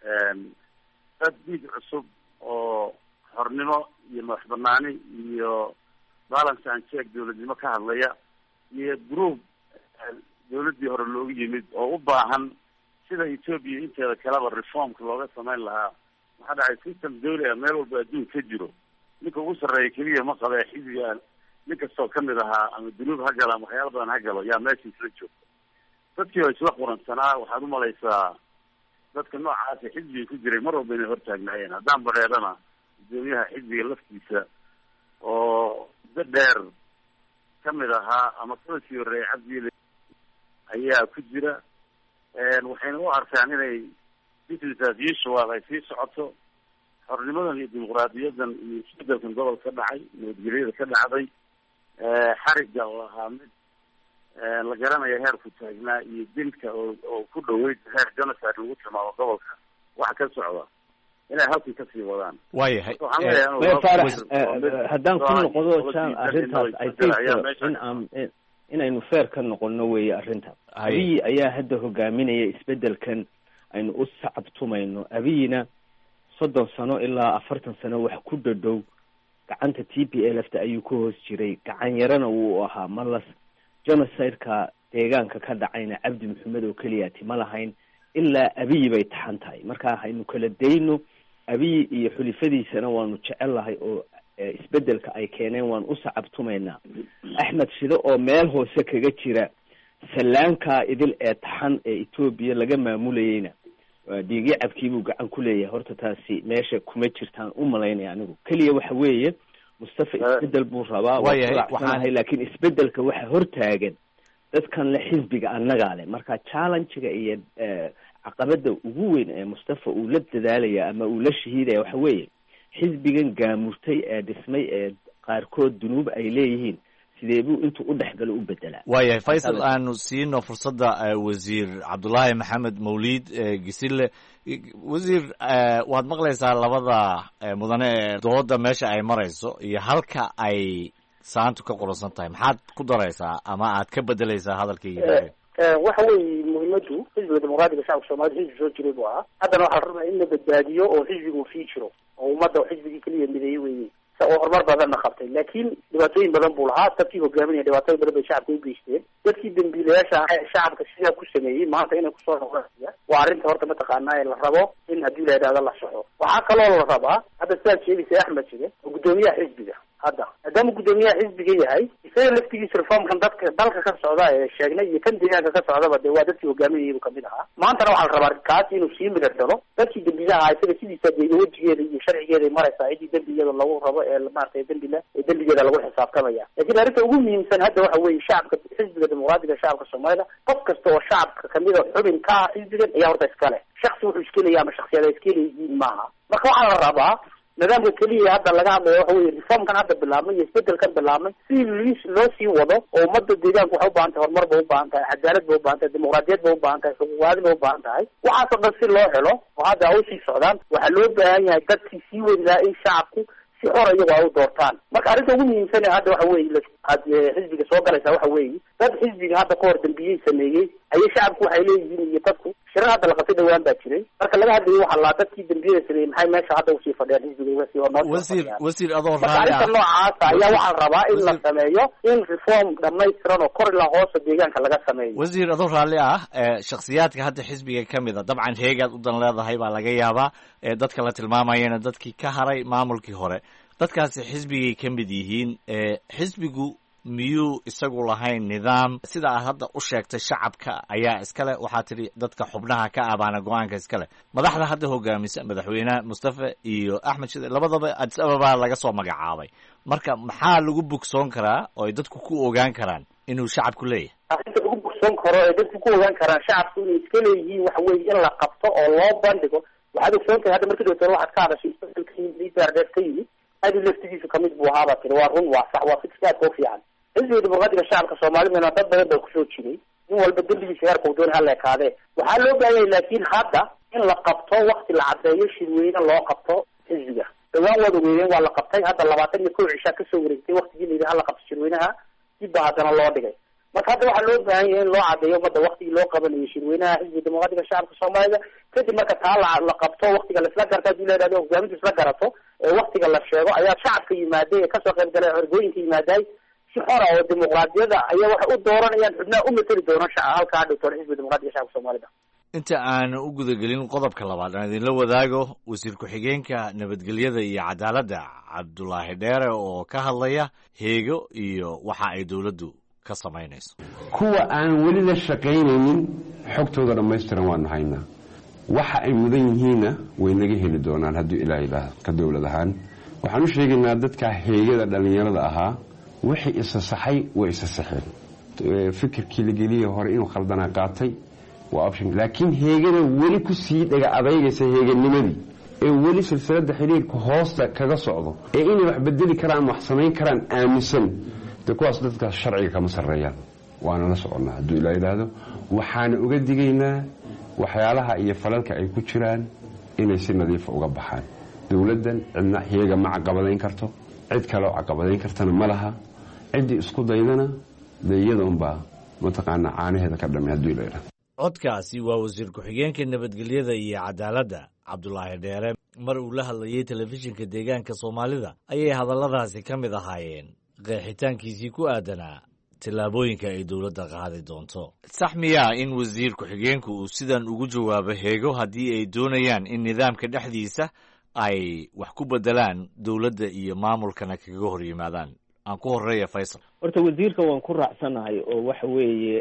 dad dhiig cusub oo xornimo iyo madax banaani iyo balance and check dowladnimo ka hadlaya iyo group dowladdii hore loogu yimid oo u baahan sida Ethiopia inteeda kaleba reformka looga samayn lahaa. waxaa dhacay system dawli ah meel walba adduun ka jiro, ninka ugu sarreeya keliya ma qabee xisbiga nin kastoo kamid ahaa ama dunuub ha galo ama waxyaala badan ha galo yaa meesha isla joogta. dadkii oo isla quransanaa waxaad umalaysaa dadka noocaasa xisbiga ku jiray mar walba inay hortaagnaayeen. haddaan bareedana gudoomiyaha xisbiga laftiisa oo muddo dheer kamid ahaa ama kasii horeeyay Cabdiile ayaa ku jira. waxayna u arkaan inay business as usual ay sii socoto. xornimadan iyo dimuqraadiyadan iyo isbedelkan gobolka ka dhacay, nabadgelyada ka dhacday, xariga oo ahaa mid la garanaya heerku taagnaa iyo dilka oo ku dhaweyd heer genocide lagu tilmaamo gobolka waxa ka socda inay halkii kasii wadaan. waayahay haddaan ku noqdo jaan arrintaas ay tahay inaynu feer ka noqono weeye arrinta. abiy ayaa hadda hogaaminaya isbedelkan aynu u sacabtumayno. abiyina 30 sano ilaa 40 sano wax ku dhadhow gacanta TPLF ayuu ku hoos jiray. gacan yarana wuu ahaa malas. genocide-ka deegaanka ka dhacayna Cabdi Maxamed oo keliyaati ma lahayn, ilaa abiy bay taxan tahay. marka haynu kala dayno. abiy iyo xulifadiisana waanu jecelahay oo isbedelka ay keeneen waan u sacabtumaynaa. Axmed Shide oo meel hoose kaga jira salaanka idil ee taxan ee Ethiopia laga maamulayayna dhiigi cabkiibuu gacan ku leeyahay. horta taasi meesha kuma jirtaan u malaynaya anigu. keliya waxa weeye Mustafa isbedel buu rabaa waxaan laakiin isbedelka waxa hortaagan dadkan la xisbiga annaga leh. marka challenge-ga iyo caqabada ugu weyn ee Mustafa uu la dadaalaya ama uu la shahiidaya waxa weeye xisbigan gaamurtay ee dhismay ee qaarkood dunuub ay leeyihiin sidee buu intuu u dhexgalo u bedelaa? waayahay faysal, aanu siino fursadda wasiir cabdulaahi maxamed mawliid gisile. wasiir, waad maqlaysaa labada mudane ee dooda meesha ay marayso iyo halka ay saantu ka qoransan tahay. maxaad ku daraysaa ama aad ka bedelaysaa hadalkayga? waxa weeye muhiimadu xisbiga dimuqraadiga shacabka soomaalida xisbi soo jiray buu ahaa. haddana waxaa la rabaa in la badbaadiyo oo xisbigu sii jiro oo ummadda xisbigii keliya mideeyey weye oo horumar badanna qabtay, laakiin dhibaatooyin badan buu lahaa. dadkii hogaaminaya dhibaatooyin badan bay shacabka u geysteen. dadkii dambiilayaasha ah ee shacabka sidaa ku sameeyey maanta inay kusoo noqdaan waa arrinta horta mataqaanaa ee la rabo in haddii la yidhahdo la soxo. waxaa kaloo la rabaa hadda sidaad sheegaysa Axmed Shide oo guddoomiyaha xisbiga hadda maadaama guddoomiyaha xisbiga yahay isaga laftigiisa reformkan dadka dalka ka socda ee sheegnay iyo kan deegaanka ka socdaba dee waa dadkii hogaaminayay buu kamid ahaa. maantana waxaa la rabaa kaas inuu sii midardalo dadkii dambiilaha ah isaga sidiisa dee wejigeeda iyo sharcigeeda ay maraysaa ciddii dembiyada lagu rabo ee maaragtay dembile ee dembigeeda lagu xisaabtamaya. laakiin arrinta ugu muhiimsan hadda waxa weeye shacabka xisbiga dimuqraadiga shacabka soomaalida qof kasta oo shacabka kamid a xubin ka ah xisbigan ayaa horta iskale. shaksi wuxuu iskeleya ama shaksiyada iskeleyihiin maaha. marka waxaa la rabaa nidaamka keliya hadda laga hadlayo waxa weye reformkan hadda bilaabmay iyo isbedelkan bilaabmay si loo sii wado oo ummadda deegaanka waxay ubaahan tahay horumar bay ubaahan tahay, cadaalad bay ubaahan tahay, dimuqraadiyad bay ubaahan tahay, xuquuqaadi bay ubaahan tahay. waxaasoo dhan si loo helo oo hadda ay usii socdaan waxaa loo baahan yahay dadkii sii wadi lahaa in shacabku si xor iyago ay u doortaan. marka arrinta ugu muhiimsan hadda waxa weye aad xisbiga soo galaysaa waxa weeye dad xisbiga hadda kahor dambiyey sameeyey ayay shacabku waxay leeyihiin iyo dadku shirar hadda la qabtay dhawaan baa jiray. marka laga hadlayo waxaa laa dadkii dambiyada sameeyey maxay meesha hadda usii fadhiyaan xisbiga oo wasiir adoo marka arrinta noocaasa ayaa waxaa rabaa in la sameeyo in reform dhamaystiran oo kor ilaa hoosa deegaanka laga sameeyo. wasiir adoo raalli ah, shakhsiyaadka hadda xisbiga ka mid a dabcan heegaad u dan leedahay baa laga yaabaa. dadka la tilmaamayana dadkii ka haray maamulkii hore, dadkaasi xisbigay ka mid yihiin. xisbigu miyuu isagu lahayn nidaam sida aad hadda u sheegtay shacabka ayaa iskale? waxaa tidhi dadka xubnaha ka abaana go-aanka iskale. madaxda hadda hogaamisa madaxweyne Mustafa iyo Axmed Shide labadaba Addis Ababa laga soo magacaabay. marka maxaa lagu bogsoon karaa oo ay dadku ku ogaan karaan inuu shacabku leeyahay? arrinta lagu bogsoon karo ee dadku ku ogaan karaan shacabku inay iska leeyihiin waxa weeye in la qabto oo loo bandhigo. waxaad ogsoon tahay hadda markii doctor waxaad ka hadashay isbedelka ka yimid adi laftigiisu kamid buu ahaaba tiri waa run waa sax waa fikskaadka u fiican. xisbiga dimuqraadiga shacabka soomaalidana dad badan baa kusoo jiray in walba dembigiisa heerka uu dooni hala ekaadee. waxaa loo baahanyay laakiin hadda in la qabto wakti la caddeeyo shirweyne loo qabto xisbiga. dhawaan waad ogeeyeen waa la qabtay hadda 21 cishaa kasoo wareegtay waktigii la yidhi hala qabto shirweynaha dib baa haddana loo dhigay. marka hadda waxaa loo baahan yahay in loo caddeeyo ummadda waktigii loo qabanayo shirweynaha xisbiga dimuqraadiga shacabka soomaalida. kadib marka taa la qabto waktiga laisla garto hadii la yidhahdo hogaaminta isla garato ee waktiga la sheego ayaa shacabka yimaaday ee kasoo qayb galay ergooyinka yimaaday si xora oo dimuqraadiyada ayaa waxay u dooranayaan xubnaha u matali doona halkaa doctor xisbiga dimuqraadiga shacabka soomaalida. inta aan u gudagelin qodobka labaad aan idinla wadaago wasiir ku-xigeenka nabadgelyada iyo cadaaladda Cabdulaahi Dheere oo ka hadlaya heego iyo waxa ay dowladdu ka samaynayso. kuwa aan weli la shaqaynaynin xogtooda dhammaystiran waanu haynaa. waxa ay mudan yihiinna way naga heli doonaan hadduu ilaahay idhaahdo. ka dowlad ahaan waxaan u sheegaynaa dadka heegada dhallinyarada ahaa wixii isa saxay way isa saxeen. fikirkii la geliyey hore inuu khaldanaa qaatay waa option, laakiin heegada weli ku sii dhaga adeygaysa heeganimadii ee weli silsiladda xiriirka hoosta kaga socdo ee inay wax bedeli karaan wax samayn karaan aaminsan de kuwaas dadkaas sharciga kama sarreeyaan. waana la soconnaa hadduu ilaa yidhaahdo. waxaana uga digaynaa waxyaalaha iyo falalka ay ku jiraan inay si nadiifa uga baxaan. dowladdan cidna heega ma caqabadayn karto, cid kaleo caqabadayn kartana ma laha. ciddii isku daydana dee iyada unbaa mataqaanaa caanaheeda ka dhamay hadduu ilaa yidhahdo. codkaasi waa wasiir ku-xigeenka nabadgelyada iyo cadaaladda Cabdulaahi Dheere. mar uu la hadlayay telefishinka deegaanka Soomaalida ayay hadalladaasi ka mid ahaayeen qeexitaankiisii ku aadanaa tillaabooyinka ay dowladda qaadi doonto. sax miyaa in wasiir ku-xigeenku uu sidan ugu jawaabo heego haddii ay doonayaan in nidaamka dhexdiisa ay wax ku bedelaan dowladda iyo maamulkana kaga hor yimaadaan? aan ku horeeya Faysal. horta wasiirka waan ku raacsanahay oo waxa weeye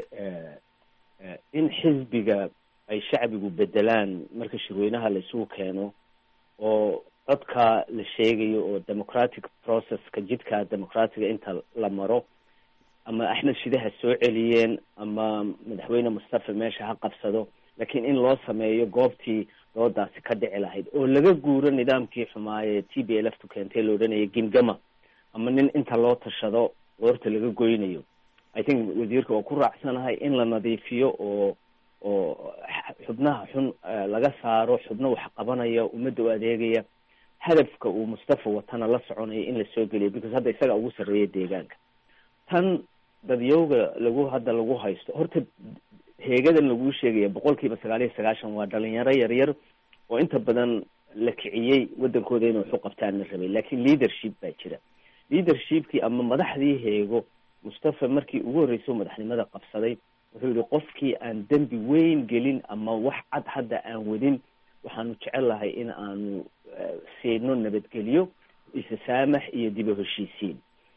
in xisbiga ay shacbigu bedelaan marka shirweynaha la isugu keeno oo codka la sheegayo oo democratic processka jidka democratiga inta la maro ama Axmed Shide ha soo celiyeen ama madaxweyne Mustafa meesha ha qabsado, laakiin in loo sameeyo goobtii doodaasi ka dhici lahayd oo laga guuro nidaamkii xumaaye t b l f tu keentay la odhanaya gingama ama nin inta loo tashado qoorta laga goynayo. I think wasiirka waa ku raacsanahay in la nadiifiyo oo xubnaha xun laga saaro, xubno wax qabanaya, ummadda u adeegaya, hadafka uu Mustafa watana la soconaya in la soo geliyo, because hadda isaga ugu sarreeya deegaanka. Tan dadyowga lagu haysto, horta heegadan lagu sheegaya 99% waa dhalinyaro yaryar oo inta badan la kiciyey wadankooda inay wax u qabtaan la rabay, laakiin leadership baa jira. leadershipkii ama madaxdii heego Mustafa markii ugu horreysay madaxnimada qabsaday wuxuu yidhi qofkii aan dembi weyn gelin ama wax cad hadda aan wadin waxaanu jecelahay in aanu siino nabadgelyo, isasaamax iyo dib u heshiisiin.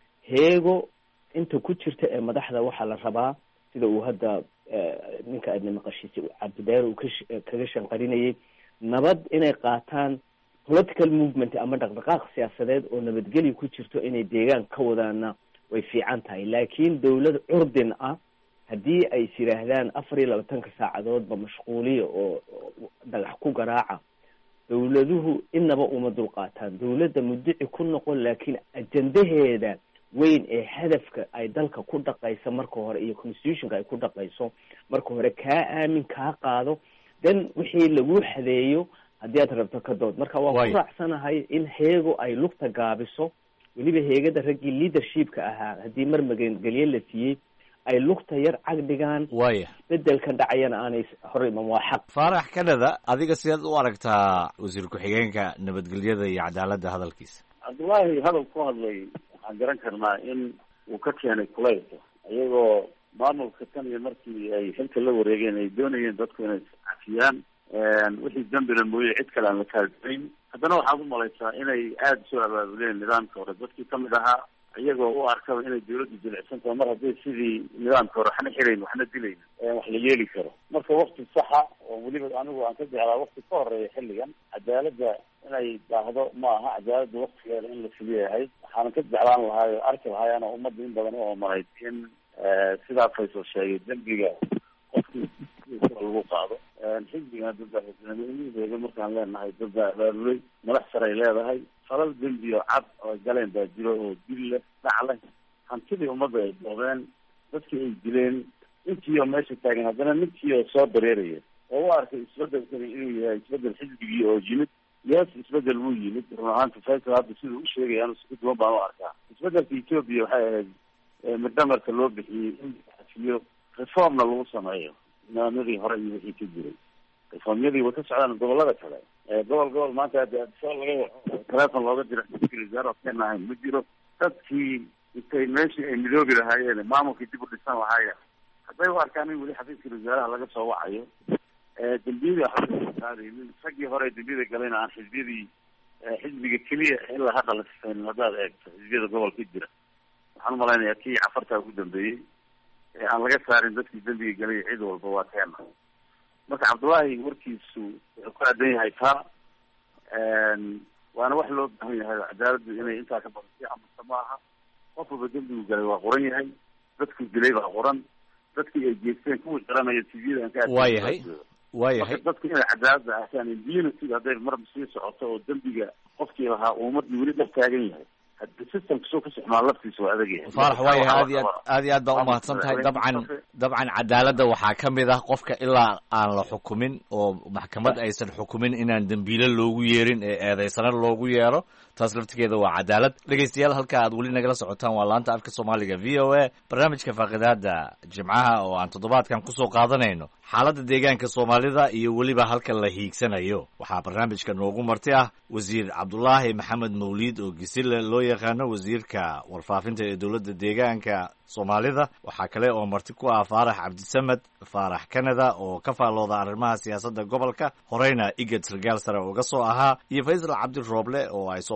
heego inta ku jirta ee madaxda waxaa la rabaa sida uu hadda ninka aadna maqashiisay Cabdidaar uu kaga shanqarinayay, nabad inay qaataan, political movement ama dhaqdhaqaaq siyaasadeed oo nabadgelyo ku jirto inay deegaan ka wadaana way fiican tahay. laakiin dawlad curdin ah haddii ay yiraahdaan 24 saacadoodba mashquuliyo oo dhagax ku garaaca, dawladuhu inaba uma dulqaataan. dawladda muddici ku noqon, laakiin ajandaheeda weyn ee hadafka ay dalka ku dhaqayso marka hore iyo constitutionka ay ku dhaqayso marka hore kaa aamin kaa qaado, dan wixii lagu xadeeyo haddii aad rabto ka dood. marka waa ku raacsanahay in heego ay lugta gaabiso, weliba heegada raggii leadershipka ahaa haddii mar magangelye la siiyey ay lugta yar cagdhigaan, bedelkan dhacayana aanay hore iman. waa xaq. Faarax Canada, adiga sidaad u aragtaa wasiir ku-xigeenka nabadgelyada iyo cadaaladda hadalkiisa? Cabdullaahi hadal ku hadlay waxaan garan karnaa in uu ka keenay kuleylka, iyagoo maamulka tan iyo markii ay xilka la wareegeen ay doonayeen dadku inay cafiyaan wixii dambina mooye cid kale aan la kaadinayn. haddana waxaad u malaysaa inay aada soo abaabuleen nidaamka hore dadkii kamid ahaa, iyagoo u arkaba inay dawladdu jilicsantaha mar hadday sidii nidaamka hore waxna xirayn waxna dilayn wax la yeeli karo. marka wakti saxa oo weliba anigu aan ka jeclaa wakti ka horeeya xilligan, cadaaladda inay daahdo ma aha, cadaaladda waktigeeda in la fuliyo ahayd. waxaana ka jeclaan lahaay o arki lahaayana ummadda in badan u omarayd in sidaa Faysal sheegay dembiga qofkii lagu qaado. xisbigan dadba xisnimadiisa markaan leenahay dadba abaabulay, madax saray leedahay, falal dembi oo cad oo galeen baa jiro oo dil leh, dhac leh, hantidii ummadda ay doobeen, dadkii ay dileen, intii oo meesha taagan haddana ninkii oo soo dareeraya oo u arkay isbedelkani inuu yahay isbedel xisbigii oo yimid. yes, isbedel wuu yimid run ahaanta. Faysal hadda siduu u sheegaya anu si duwan baan u arkaa. isbedelka Ethiopia waxay ahayd midhamarka loo bixiyey in xafiyo reformna lagu sameeyo nidaamyadii hore iyo wixii ka jiray. reformyadii way ka socdaan gobolada kale. gobol maanta hadda soo laga telephone looga dira wasaaro keenna ahayn ma jiro. dadkii intay meeshii ay midoobi lahaayeen maamulkii dib u dhisan lahaayeen hadday u arkaan in weli xafiiska wasaaraha laga soo wacayo dembiyadii waxba qaadaynin. raggii hore dembiyada galayna aan xisbiga keliya ilaa hadda la sifaynin. haddaad eegto xisbiyada gobolka jira waxaan umalaynayaa kii cafartaa ugu dambeeyey aan laga saarin dadkii dembiga galay cid walba waa keena. marka Cabdullaahi warkiisu wuxuu ku aadan yahay taa, waana wax loo baahan yahay cadaaladdu inay intaa ka badantay amase maaha. qof walba dembigu galay waa qoran yahay, dadku dilay baa qoran, dadkii ay geysteen kuwii qiranaya tvda aan ka waayahay dadku inay cadaaladda ahtaan impunity hadday marba sii socoto oo dembiga qofkii lahaa ummadii weli dhex taagan yahay, systemka soo kasocmaa laftiisa waa adag yahay. Faarax, waayahay aad iyo aad baa umahadsan tahay. dabcan cadaaladda waxaa ka mid ah qofka ilaa aan la xukumin oo maxkamad aysan xukumin inaan dembiile loogu yeerin ee eedeysana loogu yeero. taas laftigeeda waa cadaalad. dhegeystayaal, halka aad weli nagala socotaan waa laanta afka soomaaliga VOA, barnaamijka faaqidaada jimcaha oo aan toddobaadkan kusoo qaadanayno xaaladda deegaanka Soomaalida iyo weliba halka la hiigsanayo. waxaa barnaamijka noogu marti ah wasiir Cabdullaahi Maxamed Mawliid oo Gisile loo yaqaano wasiirka warfaafinta ee dowladda deegaanka Soomaalida. waxaa kale oo marti ku ah Faarax Cabdisamed Faarax Canada oo ka faallooda arrimaha siyaasadda gobolka, horeyna igad sargaal sare uga soo ahaa, iyo Faysal Cabdi Rooble oo ay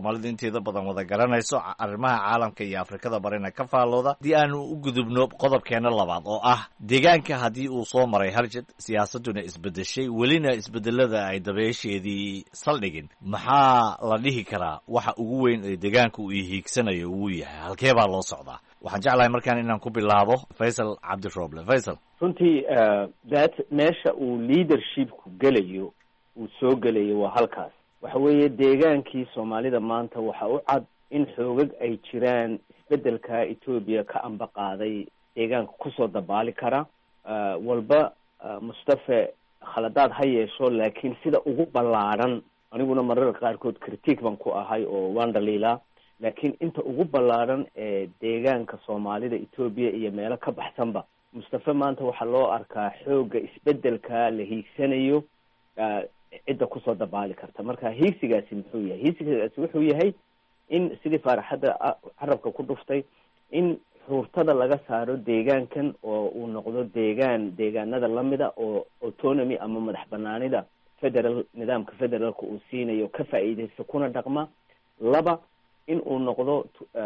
soomaalidu inteeda badan wada garanayso, arrimaha caalamka iyo afrikada barina ka faallooda. haddii aanu u gudubno qodobkeena labaad oo ah deegaanka haddii uu soo maray harjad, siyaasaduna isbedeshay, welina isbedelada ay dabeesheedii saldhigin, maxaa la dhihi karaa waxa ugu weyn ee deegaanka uu hiigsanayo uu yahay? halkee baa loo socdaa? waxaan jeclahay markaan inaan ku bilaabo Faysal Cabdirooble. Faysal, runtii meesha uu leadershipku gelayo, uu soo gelayo waa halkaas. waxa weeye deegaankii soomaalida maanta waxa u cad in xoogag ay jiraan isbedelka Ethiopia ka amba qaaday deegaanka kusoo dabaali kara. walba Mustafa khaladaad ha yeesho, laakiin sida ugu ballaaran, aniguna mararka qaarkood critique baan ku ahay oo waan dhaliilaa, laakiin inta ugu ballaaran ee deegaanka soomaalida Ethiopia iyo meelo ka baxsanba, Mustafa maanta waxaa loo arkaa xooga isbedelka la hiigsanayo cidda kusoo dabaali karta. marka hiigsigaasi muxuu yahay? hiigsigaasi wuxuu yahay in sidii faaraxadda carabka ku dhuftay, in xuurtada laga saaro deegaankan oo uu noqdo deegaanada lamida oo autonomy ama madax banaanida nidaamka federaalka uu siinayo ka faa'iidaysta kuna dhaqma. laba, in uu noqdo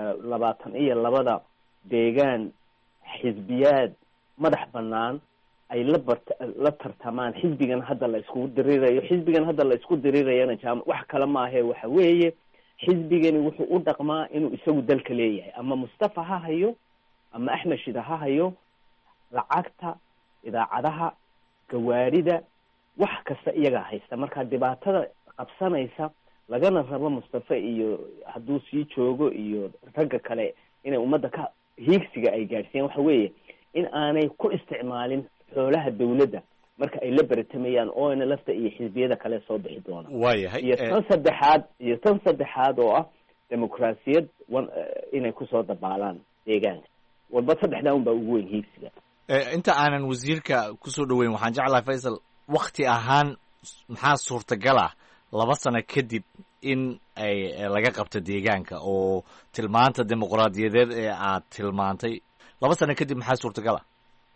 22 deegaan xisbiyaad madax banaan ay la tartamaan xisbigan hadda la isku dirirayo. xisbigan hadda la isku dirirayana wax kale maahe, waxa weeye xisbigani wuxuu u dhaqmaa inuu isagu dalka leeyahay. ama Mustafa ha hayo ama Axmed Shida ha hayo, lacagta, idaacadaha, gawaarida, wax kasta iyagaa haysta. marka dhibaatada qabsanaysa lagana rabo Mustafa iyo hadduu sii joogo iyo ragga kale inay ummadda ka hiigsiga ay gaadhsiiyaan, waxa weeye in aanay ku isticmaalin xoolaha dawladda marka ay la baratamayaan oona lafta iyo xisbiyada kale soo bixi doona. waayahay. iyo tan saddexaad oo ah dimuqraasiyad inay kusoo dabaalaan deegaanka. walba saddexdaa un baa ugu weyn hiigsiga. inta aanan wasiirka kusoo dhaweyn, waxaan jeclahay Faysal, wakti ahaan maxaa suurtagal ah 2 sano kadib in ay laga qabto deegaanka oo tilmaanta dimuqraadiyadeed ee aad tilmaantay? 2 sano kadib maxaa suurtagal ah?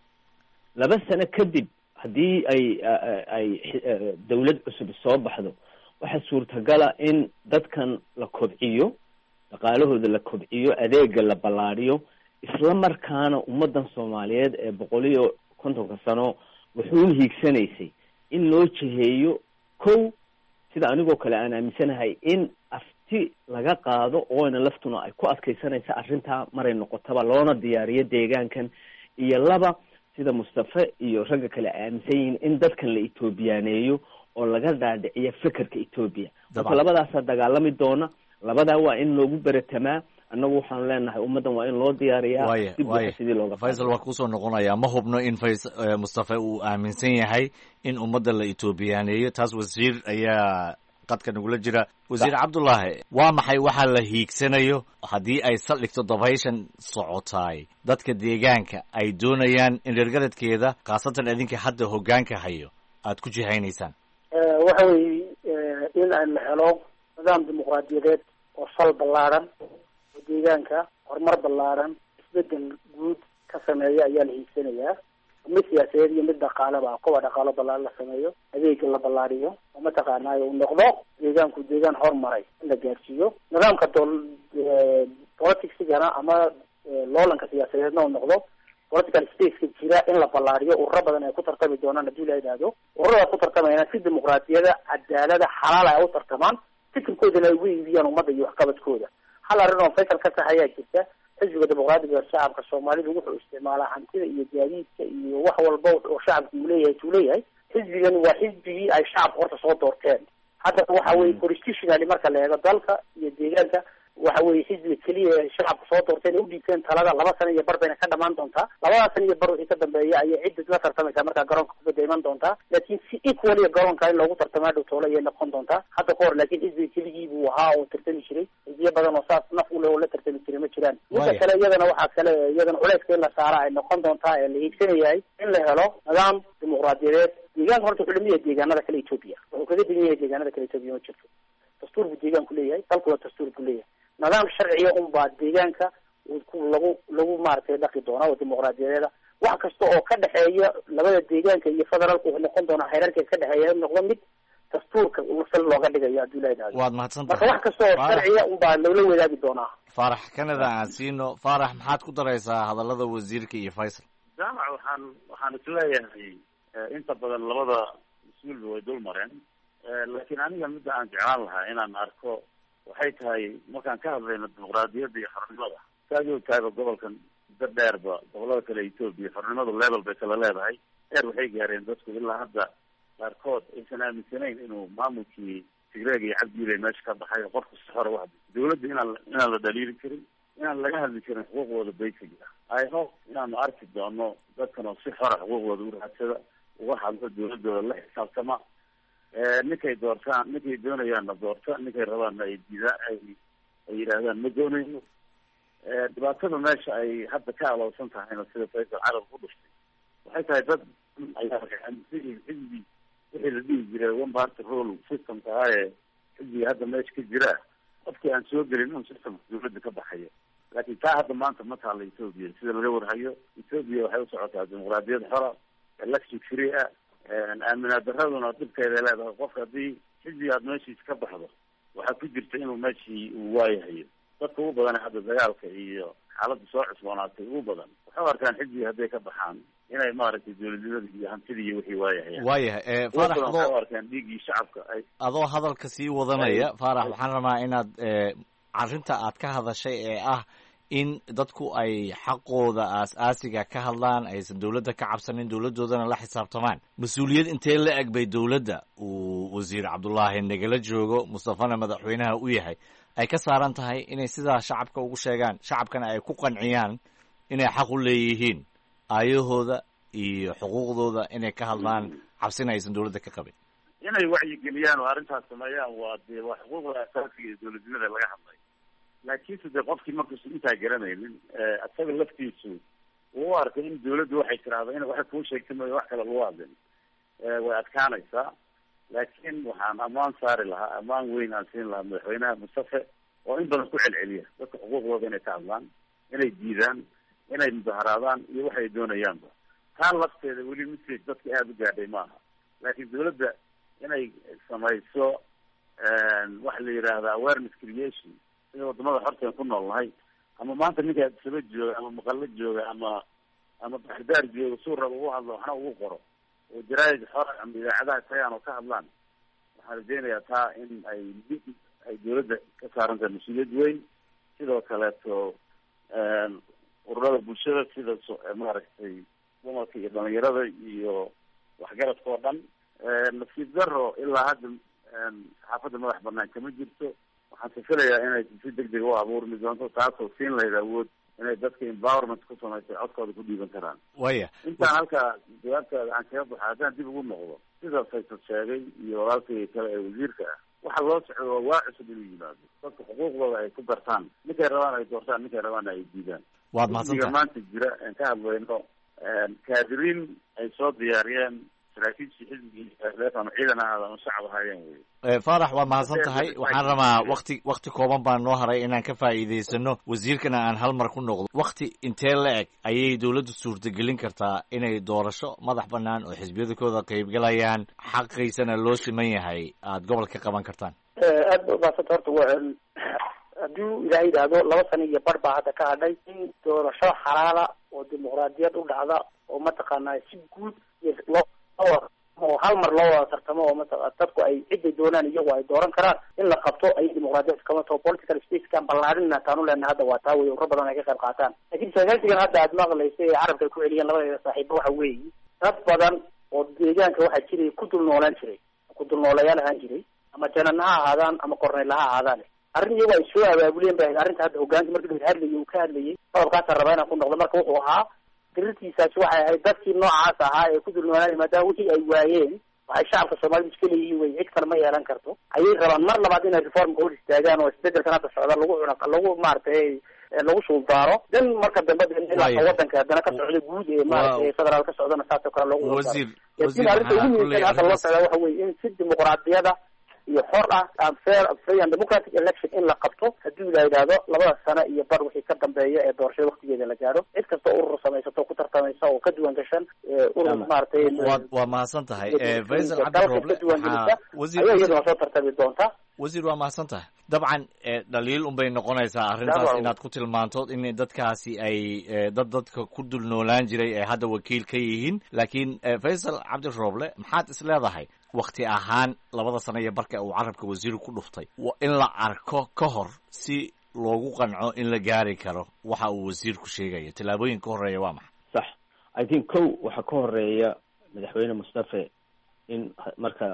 2 sano kadib haddii ay dawlad cusub soo baxdo, waxaa suurtagala in dadkan la kobciyo, dhaqaalahooda la kobciyo, adeega la ballaariyo, isla markaana ummadan Soomaaliyeed ee 150 sano wuxuu hiigsanaysay in loo jiheeyo sida anigoo kale aan aaminsanahay in afti laga qaado oona laftuna ay ku adkaysanaysa arrintaa maray noqotaba, loona diyaariyo deegaankan. iyo 2, sida Mustafa iyo ragga kale aaminsan yihiin in dadkan la Ethiopianeeyo oo laga dhaadhiciyo fikirka Ethiopia. marka labadaasa dagaalami doona. labadaa waa in loogu baratamaa. annagu waxaan leenahay ummaddan waa in loo diyaariyaa sidii looga. Faysal waa kusoo noqonaya. ma hubno in Mustafa uu aaminsan yahay in ummadda la Ethiopianeeyo. taas wasiir ayaa qadka nagula jira. wasiir Cabdullaahi, waa maxay waxa la hiigsanayo haddii ay saldhigto dabayshan socotaay dadka deegaanka ay doonayaan in reergaradkeeda, khaasatan idinka hadda hoggaanka hayo, aad ku jihaynaysaan? waxa weeye in aan la helo nidaam dimuqraadiyadeed oo sal ballaaran oo deegaanka horumar ballaaran, isbedel guud ka sameeya ayaa la hiigsanayaa. mid siyaasadeed iyo mid dhaqaalaba, kuwa dhaqaalo ballaaran la sameeyo, adeega la ballaariyo, oo mataqaanaayo uu noqdo deegaanku deegaan horumaray in la gaarsiiyo. nidaamka politicsigana ama loolanka siyaasadeedna uu noqdo political spaceka jira in la ballaariyo. ururo badan ay ku tartami doonaan haddii la yidhaahdo. ururada ku tartamayana si dimuqraadiyada, cadaalada, xalaal ay u tartamaan, fikirkoodana ay ugu iibiyaan ummadda iyo waxqabadkooda. hal arrin oo Faysal ka tax ayaa jirta. xisbiga dimuqraadiga shacabka Soomaalidu wuxuu isticmaalaa hantida iyo gaadiidka iyo wax walba oo shacabku uu leeyahay. xisbigan waa xisbigii ay shacabka horta soo doorteen. hadda waxa weeye constitutionally marka la eego dalka iyo deegaanka, waxa weeye xisbiga keliya shacabka soo doorteen u dhiibteen talada. 2 sano iyo bar bayna ka dhamaan doontaa. 2 sano iyo bar wixii ka dambeeya ayay cidda la tartamaysaa markaa garoonka kubadda iman doontaa. laakiin si equally garoonka in loogu tartamaa dhowtoole ayay noqon doontaa. hadda ka hor laakiin xisbiga keligii buu ahaa oo tartami jiray. xisbiyo badan oo saas naf u leh oo la tartami jiray ma jiraan. midda kale iyadana waxaa kale iyadana culeyska in la saara ay noqon doontaa ee la hiigsanayahay in la helo nidaam dimuqraadiyadeed. deegaanka horta wuxuu lamid yahay deegaanada kale Ethiopia. wuxuu kaga duwan yahay deegaanada kale Ethiopia ma jirto. dastuur buu deegaanku leeyahay, dalkuna dastuur buu leeyahay. nidaam sharciya unbaa deegaanka lagu maaragtay dhaqi doona oo dimuqraadiyadeeda. wax kasta oo ka dhexeeya labada deegaanka iyo federaalku wuxuu noqon doonaa xeerarka ka dhexeeya noqdo mid dastuurka sal looga dhigayo haddii la yidhahdo. waad mahadsan marka tahay wax kasta oo sharciya unbaa loola wadaagi doonaa. faarax kanada aan siino. faarax maxaad ku daraysaa hadallada wasiirka iyo faysal? jaamac waxaan isleeyahay inta badan labada mas-uulba way dul mareen, laakiin aniga midda aan jeclaan lahaa inaan arko waxay tahay markaan ka hadlayno dimuqraadiyadda iyo xornimada. saad ogtaayba gobolkan muddo dheerba gobolada kale Ethiopia xornimadu level bay kala leedahay. heer waxay gaareen dadku ilaa hadda qaarkood aysan aaminsanayn inuu maamulkii Tigreeg iyo Cabdiile meesha ka baxay oo qofku si xor u hadlo. dawladda inaan la dhaliili karin, inaan laga hadli karin xuquuqdooda basic ah. I hope inaanu arki doono dadkan oo si xora xuquuqdooda u raadsada, uga hadlo dawladooda la xisaabtama, ninkay doortaan, ninkay doonayaanna doorta, ninkay rabaanna ay diidaan, ay yidhaahdaan ma doonayno. dhibaatada meesha ay hadda ka alowsan tahayna sida faysal carab ku dhuftay waxay tahay dad ayaa xisbi wixii la dhihi jiray one party rule systemka ah ee xisbiga hadda meesha ka jira qofkii aan soo gelin inuu systemka dawladda ka baxayo. laakiin taa hadda maanta ma taalla Ethiopia sida laga warhayo. Ethiopia waxay u socotaa dimuqraadiyad xora, election free ah. aaminaad daraduna dhibkeeda leedahay. qofka haddii xisbiga aad meeshiisa ka baxdo waxaa ku jirta inuu meeshii uu waayahayo. dadka ugu badan hadda dagaalka iyo xaaladda soo cusboonaatay ugu badan waxay arkaan xisbiga hadday ka baxaan inay maaragtay dawladnimada iyo hantida iyo wixii waayahayaan. waayahay faarax waxay arkaan dhiiggii shacabka ay adoo hadalka sii wadanaya faarax waxaan rabaa inaad arrinta aad ka hadashay ee ah in dadku ay xaqooda aas-aasiga ka hadlaan, aysan dawladda ka cabsanin, dawladdoodana la xisaabtamaan. mas-uuliyad intee la eg bay dawladda uu wasiir cabdullaahi nagala joogo mustafana madaxweynaha u yahay ay ka saaran tahay inay sidaa shacabka ugu sheegaan, shacabkana ay ku qanciyaan inay xaq u leeyihiin aayahooda iyo xuquuqdooda inay ka hadlaan, cabsina aysan dawladda ka qabin. inay wacyigeliyaan oo arrintaas sameeyaan waa dee waa xuquuqda asaasiga ee dawladnimada laga hadlay. laakiinse dee qofkii markuusan intaa garanaynin isaga laftiisu uu u arkay in dawladdu waxay tiraahdo in waxay kuu sheegtay mooya wax kale lagu hadlin way adkaanaysaa. laakiin waxaan ammaan saari lahaa, ammaan weyn aan siin lahaa madaxweynaha Mustafa oo in badan ku celceliya dadka xuquuqdooda inay ka hadlaan, inay diidaan, inay mudaharaadaan iyo waxay doonayaanba. taa lafteeda weli message dadka aada u gaadhay maaha. laakiin dawladda inay samayso waxa la yidhaahda awareness creation sida wadamada horteen ku nool nahay, ama maanta ninka saba jooga ama maqallo jooga ama baxdaar jooga suu raba ugu hadlo waxna ugu qoro oo jaraa'id xor ama idaacadaha tagaan oo ka hadlaan. waxaan rajeynayaa taa in ay dawladda ka saaran tahay mas-uuliyad weyn. sidoo kaleeto ururada bulshada sida maaragtay dumarka iyo dhalinyarada iyo waxgaradka oo dhan. nasiib daro ilaa hadda saxaafadda madax banaan kama jirto. waxaan filayaa inay si degdeg u abuurmi doonto taasoo siin lahayd awood inay dadka empowerment ku samaysay codkooda ku dhiiban karaan. waya intaan halkaa jawaabtaada aan kaga baxo haddaan dib ugu noqdo sida faysal sheegay iyo walaalkay kale ee wasiirka ah waxa loo socdo waa cusub inuu yimaado. dadka xuquuqdooda ay ku gartaan, ninkay rabaan ay doortaan, ninkay rabaana ay diidaan. waad mahadsantahay. maanta jira aan ka hadlayno kaadiriin ay soo diyaariyeen saraakiishii xisbigii ama ciidan ahaada ama shacab ahaayeen wey. faarax waad mahadsan tahay. waxaan rabaa wakti kooban baan noo haray inaan ka faa'iidaysano wasiirkana aan hal mar ku noqdo. wakti intee la eg ayay dawladdu suurtagelin kartaa inay doorasho madax banaan oo xisbiyadakooda qaybgalayaan xaqiisana loo siman yahay aada gobolka qaban kartaan? aad ba umahadsanta. horta waa haddii ilaahay yidhaahdo 2 sano iyo bar baa hadda ka hadhay in doorasho xalaala oo dimuqraadiyad u dhacda oo mataqaanaa si guud oo hal mar loo wada tartamo oo dadku ay ciday doonaan iyagu ay dooran karaan in la qabto ay dimuqraadiyad kama taho. political spacekan ballaarina taanu leenahay hadda waa taa wey urro badan ay ka qayb qaataan. laakiin sagaaltigan hadda aad maqlaysa ee carabka ay ku celiyeen labadeeda saaxiibo waxa weeye dad badan oo deegaanka waxaa jiray ku dul noolaan jiray, ku dul noolayaal ahaan jiray, ama janana ha ahaadaan ama korneyla ha ahaadaan. arrin iyagu ay soo abaabuleen ba arrinta hadda hogaanka markii la hadlayay uu ka hadlayay qodobkaasaan rabaa inaan ku noqdo. marka wuxuu ahaa dirirtiisaasi waxay ahayd dadkii noocaas ahaa ee ku dul noolaanay maadaama wixii ay waayeen waxay shacabka soomaalida iska leeyihiin wey cid kale ma yeelan karto. ayay rabaan mar labaad inay reformka hor istaagaan oo isbedelkan hadda socda lagu maaragtay lagu suuldaaro. dan marka dambe ilaa wadanka haddana ka socda guud ee maaragtay federaal ka socdana saasoo kale loogu wasiir arrinta ugu muhiimsan hadda loo socda waxa weye in si dimuqraadiyada iyo xor ah free and democratic election in la qabto haddii la yidhaahdo 2 sano iyo bar wixii ka dambeeya ee doorashada waqtigeeda la gaaro cid kasta urur samaysato ku tartamaysa oo ka duwan gashan urur maartay waa mahadsan tahay Faisal Cabdi Roble iyadoo soo tartami doonta wasiir waa mahadsan tahay dabcan dhaliil unbay noqonaysaa arrintaas inaad ku tilmaanto in dadkaasi ay dadka ku dul noolaan jiray ee hadda wakiil ka yihiin laakiin Faisal Cabdi Roble maxaad is leedahay waqti ahaan 2 sano iyo barka uu carabka wasiirku ku dhuftay in la arko ka hor si loogu qanco in la gaari karo waxa uu wasiirku sheegayo talaabooyin ka horeeya waa maxay sax I think waxa ka horeeya madaxweyne Mustafa in marka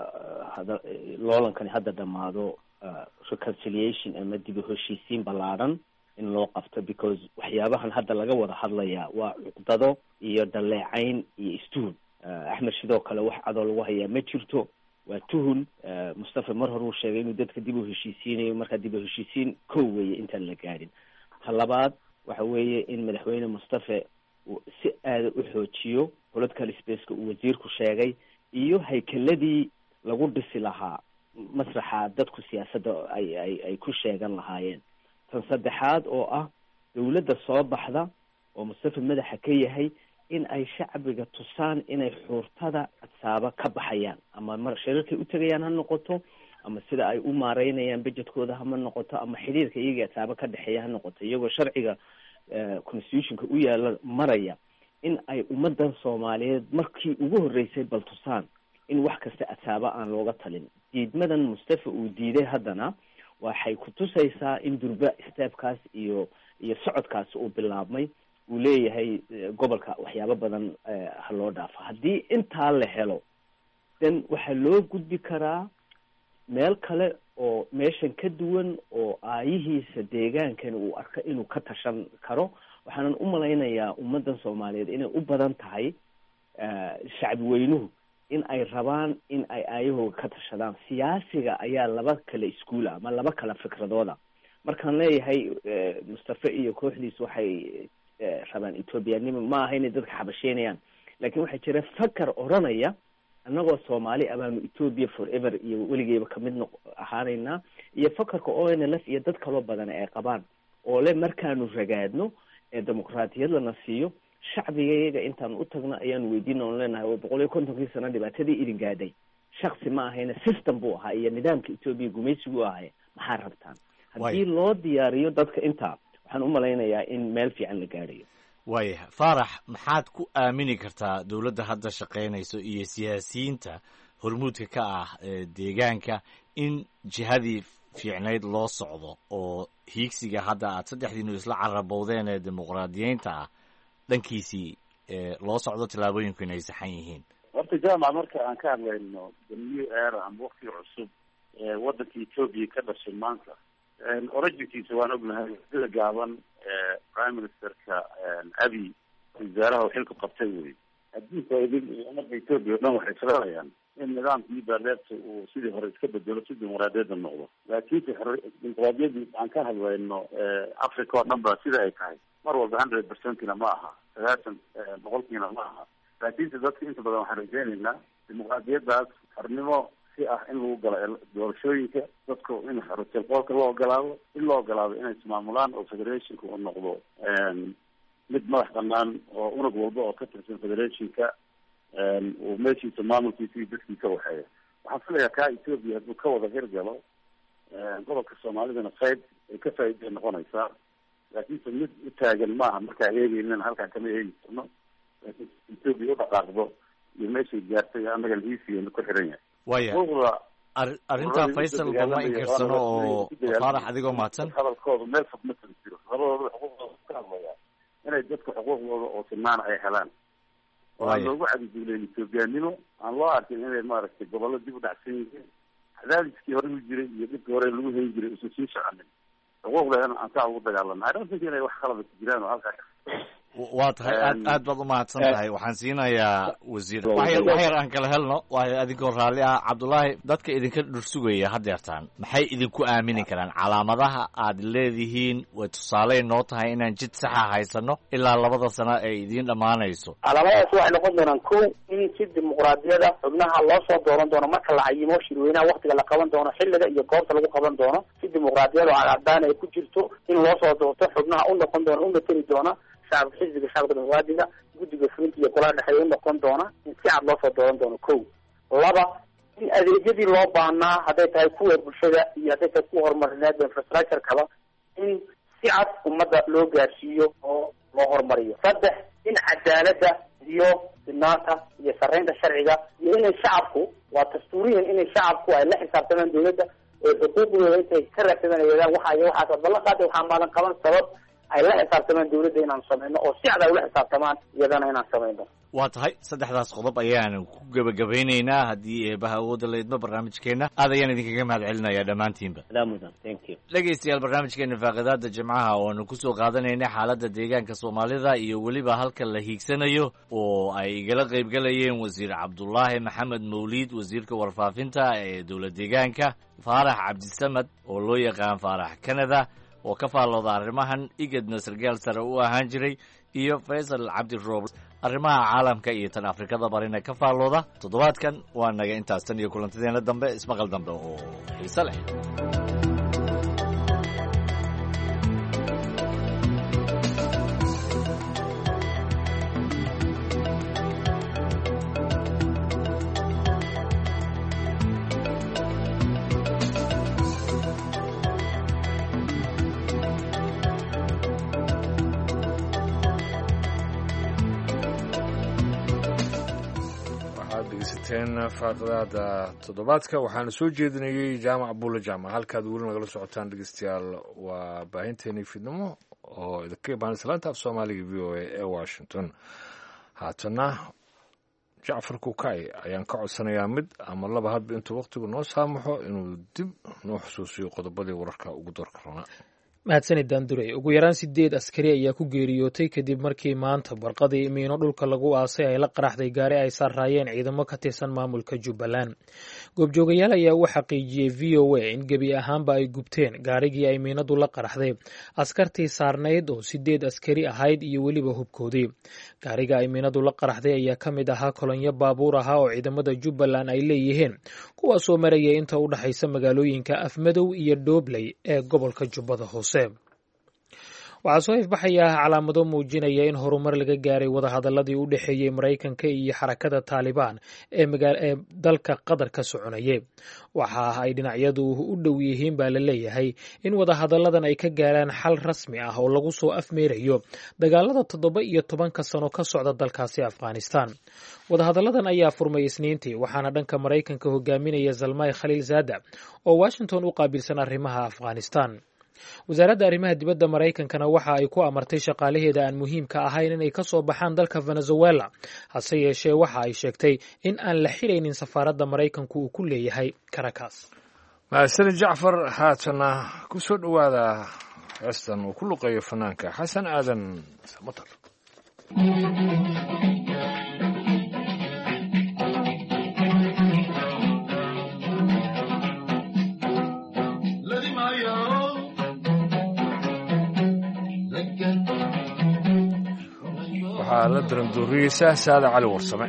loolankan hadda dhamaado reconciliation ama dib u heshiisiin ballaaran in loo qabto because waxyaabahan hadda laga wada hadlayaa waa cuqdado iyo daleecayn iyo istuhun Axmed sidoo kale wax cadoo lagu hayaa ma jirto waa tuhun Mustafa mar hore uu sheegay inuu dadka dib u heshiisiinayo marka dib u heshiisiin weeye intaan la gaarin talabaad waxa weeye in madaxweyne Mustafa uu si aad u xoojiyo political space-ka uu wasiirku sheegay iyo haykaladii lagu dhisi lahaa masraxa dadku siyaasadda ay ku sheegan lahaayeen tan saddexaad oo ah dawladda soo baxda oo Mustafa madaxa ka yahay in ay shacbiga tusaan inay xuurtada cadsaaba ka baxayaan ama mar shirarkay u tagayaan ha noqoto ama sida ay u maareynayaan budgetkooda ha noqoto ama xiriirka iyaga cadsaaba ka dhexeeya ha noqoto iyagoo sharciga constitutionka u yaala maraya in ay ummadan Soomaaliyeed markii ugu horeysay bal tusaan in wax kasta cadsaaba aan looga talin diidmadan Mustafa uu diiday haddana waxay ku tusaysaa in durba istaabkaas iyo socodkaas uu bilaabmay uu leeyahay gobolka waxyaabo badan ha loo dhaafo haddii intaa la helo dan waxaa loo gudbi karaa meel kale oo meeshan ka duwan oo aayihiisa deegaankan uu arko inuu ka tashan karo waxaanan u malaynayaa ummadan Soomaaliyeed inay u badan tahay shacbi weynuhu in ay rabaan in ay aayahooda ka tashadaan siyaasiga ayaa laba kale iskuul ama laba kala fikradooda markaan leeyahay Mustafa iyo kooxdiisu waxay rabaan Ethiopianimo ma aha inay dadka xabasheynayaan laakiin waxaa jira fakar oranaya annagoo Soomaali abaanu Ethiopia forever iyo weligeeba kamid ahaanayna iyo fakarka ONLF iyo dad kale badan ay qabaan oo le markaanu ragaadno ee dimuqraadiyad lana siiyo shacbiga intaan u tagna ayaan weydiin oo leenahay oo 150 sano dhibaatadii idin gaadhay shakhsi ma ahayna system buu ahaa iyo nidaamka Ethiopia gumaysigu ahaa maxaa rabtaan haddii loo diyaariyo dadka inta waxaan u malaynayaa in meel fiican la gaarayo waayahay Faarax maxaad ku aamini kartaa dawladda hadda shaqeynayso iyo siyaasiyiinta hormuudka ka ah deegaanka in jihadii fiicnayd loo socdo oo hiigsiga hadda aad saddexdiinu isla carabowdeen ee dimuqraadiyiinta ah dhankiisii loo socdo tallaabooyinku inay saxan yihiin horta jaamac marka aan ka hadlayno the new era ama waqti cusub waddanka Ethiopia ka dhashay maanta originkiisa waan ognahay sida gaaban prime ministerka Abiy wasaaraha xilka qabtay wey adduunka ummadda Ethiopia dhan waxay filayaan in nidaamkii baarlamaanka uu sidii hore iska bedelo si dimuqraadiyadda noqdo laakiin dimuqraadiyadda aan ka hadlayno Africa oo dhan ba sida ay tahay mar walba 100% ma aha 90% ma aha laakiin dadka inta badan waxaan rajaynaynaa dimuqraadiyaddaas xornimo si ah in lagu galo doorashooyinka dadku in xorriyadda loo ogolaado in loo ogolaado inay ismaamulaan oo federationka uu noqdo mid madax bannaan oo unug walba oo ka tirsan federationka uu meeshiisa maamulkiisa iyo dadkiisa waxeeya waxaan filayaa kaa Ethiopia hadduu ka wada hirgalo gobolka Soomaalidana qayb ay ka faa'iido noqonaysaa laakiinse mid u taagan maaha markaa eegaynin halkaa kama eegi karno laakiin Ethiopia u dhaqaaqdo iyo meeshay gaartay annaga liisiyeena ku xiran yahay waya arrintaa Faisal ma inkirsano oo Faarax adigoo mahadsan hadalkooda meel fog ma jiro labadooda xuquuqdooda ka hadlaya inay dadka xuquuqdooda oo sinaan ay helaan waan loogu cadiduuleen Ethiopianimo aan loo arkin inay maaragtay gobollo dib u dhacsan yihiin cadaadiskii hore u jiray iyo dhibkii hore lagu hayn jiray isu sii soconin xuquuqdeena aan saa ugu dagaalanay arrintan inay wax khalad ku jiraan oo halkaa waa tahay aad baad umahadsan tahay. waxaan siinayaa wasiir wax yar aan kala helno waayo adigoo raalli ah. Cabdullaahi, dadka idinka dhursugaya haddeertaan maxay idinku aamini karaan? calaamadaha aad leedihiin way tusaale noo tahay inaan jid saxa haysano ilaa 2 sano ay idiin dhammaanayso. calaamadahaas waxay noqon doonaan kow in si dimuqraadiyada xubnaha loo soo dooran doono marka la cayimo shirweynaha waktiga la qaban doono, xilliga iyo goobta lagu qaban doono, si dimuqraadiyada oo cadaan ay ku jirto in loo soo doorto xubnaha u noqon doona u mateli doona shacabka xisbiga shacabka dimuqraadiga, guddiga fulinta iyo golaha dhexe u noqon doona in si cad loo soo dooran doono. kow laba, in adeegyadii loo baahnaa hadday tahay kuwa bulshada iyo hadday tahay kuwa horumarineed infrastructure-kaba in si cad ummadda loo gaarsiiyo oo loo horumariyo. 3, in cadaaladda iyo sinaanta iyo sarreynta sharciga iyo inay shacabku, waa dastuuriyan inay shacabku ay la xisaabtamaan dawladda oo xuquuqdooda intay ka raadsadaan ay yidhahdaan waxa iyo waxaas ballan qaaday waxaa maadan qaban sabab ay la xisaabtamaan dawladda inaan samayno oo si cad ay ula xisaabtamaan iyadana inaan samayno. waa tahay 3daas qodob ayaan ku gabagabeynaynaa haddii eebaha awoodda la idmo barnaamijkeena. aad ayaan idinkaga mahad celinayaa dhammaantiinba. dhegaystayaal, barnaamijkeena faaqidaada jimcaha ooanu kusoo qaadanaynay xaaladda deegaanka soomaalida iyo weliba halka la hiigsanayo oo ay igala qaybgalayeen wasiir cabdulaahi maxamed mawliid, wasiirka warfaafinta ee dowlad deegaanka, faarax cabdisamad oo loo yaqaan faarax Canada oo ka faallooda arrimahan igadna sargaal sare u ahaan jiray, iyo Faysal Cabdi Roob arrimaha caalamka iyo tan Afrikada barina ka faallooda. toddobaadkan waa naga intaas, tan iyo kulantadeena dambe, ismaqal dambe oo xiiso leh. faaqadaada toddobaadka waxaana soo jeedinayay jaamac buulle jaamac. halkaad weli nagala socotaan dhegeystayaal waa baahinteenii fidnimo oo idinka imaan islaanta af soomaaliga v o a ee washington. haatana jacfar kukay ayaan ka codsanayaa mid ama laba hadba intuu wakhtigu noo saamaxo inuu dib noo xusuusiyo qodobadii wararka ugu doorka rabnaa. mahadsanid daanduray. ugu yaraan 8 askari ayaa ku geeriyootay kadib markii maanta barqadii miino dhulka lagu aasay ay la qaraxday gaari ay saarraayeen ciidamo ka tirsan maamulka Jubbaland. goobjoogayaal ayaa u xaqiijiyey VOA in gebi ahaanba ay gubteen gaarigii ay miinadu la qaraxday, askartii saarnayd oo 8 askari ahayd iyo weliba hubkoodii. gaariga ay miinadu la qaraxday ayaa ka mid ahaa kolonyo baabuur ahaa oo ciidamada Jubbaland ay leeyihiin, kuwaasoo maraya inta u dhaxaysa magaalooyinka Afmadow iyo Doobley ee gobolka Jubbada Hoose. waxaa soo ifbaxaya calaamado muujinaya in horumar laga gaaray wadahadaladii u dhexeeyey Maraykanka iyo xarakada Taalibaan ee dalka Qatar ka soconayay. waxa ay dhinacyadu u dhow yihiin baa la leeyahay in wadahadaladan ay ka gaaraan xal rasmi ah oo lagu soo afmeerayo dagaalada 17 sano ka socda dalkaasi Afghanistan. wadahadaladan ayaa furmay Isniintii, waxaana dhanka Maraykanka hogaaminaya Zalmay Khaliilzada oo Washington u qaabilsan arrimaha Afghanistan. wasaaradda arrimaha dibadda Maraykankana waxa ay ku amartay shaqaalaheeda aan muhiimka ahayn inay ka soo baxaan dalka Venezuela, hase yeeshee waxa ay sheegtay in aan la xiraynin safaaradda Maraykanku uu ku leeyahay Caracas. mahadsanid jacfar. haatana ku soo dhowaada heestan uu ku luqeeyo fanaanka xasan aadan samatar. waxaa la darandooriyeysa saada cali warsame.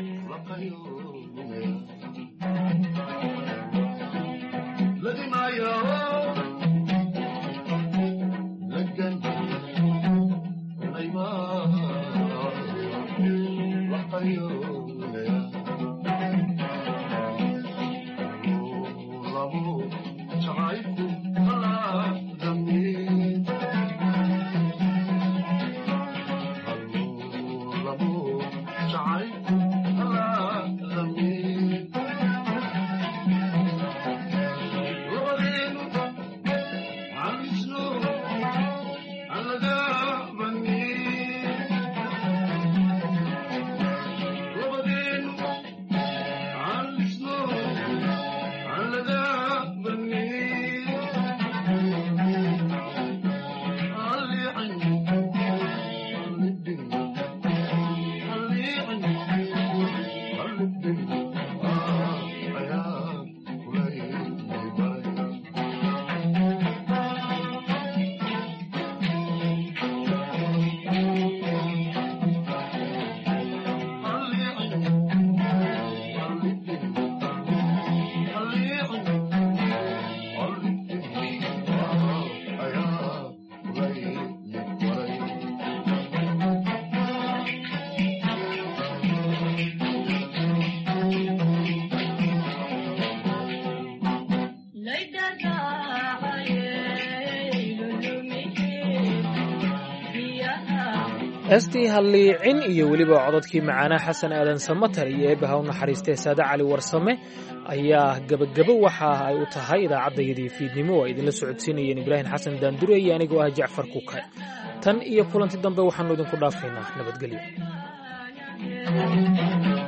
heestii halliicin iyo weliba cododkii macaanaa xasan aadan samatar iyo eebbaha u naxariistee saade cali warsame ayaa gebagabo waxa ay u tahay idaacaddayadii fiidnimo oo ay idinla socodsiinayeen ibraahim xasan daandure iyo anigoo ah jacfar kukay tan iyo kulanti dambe waxaannu idinku dhaafaynaa nabadgelyo.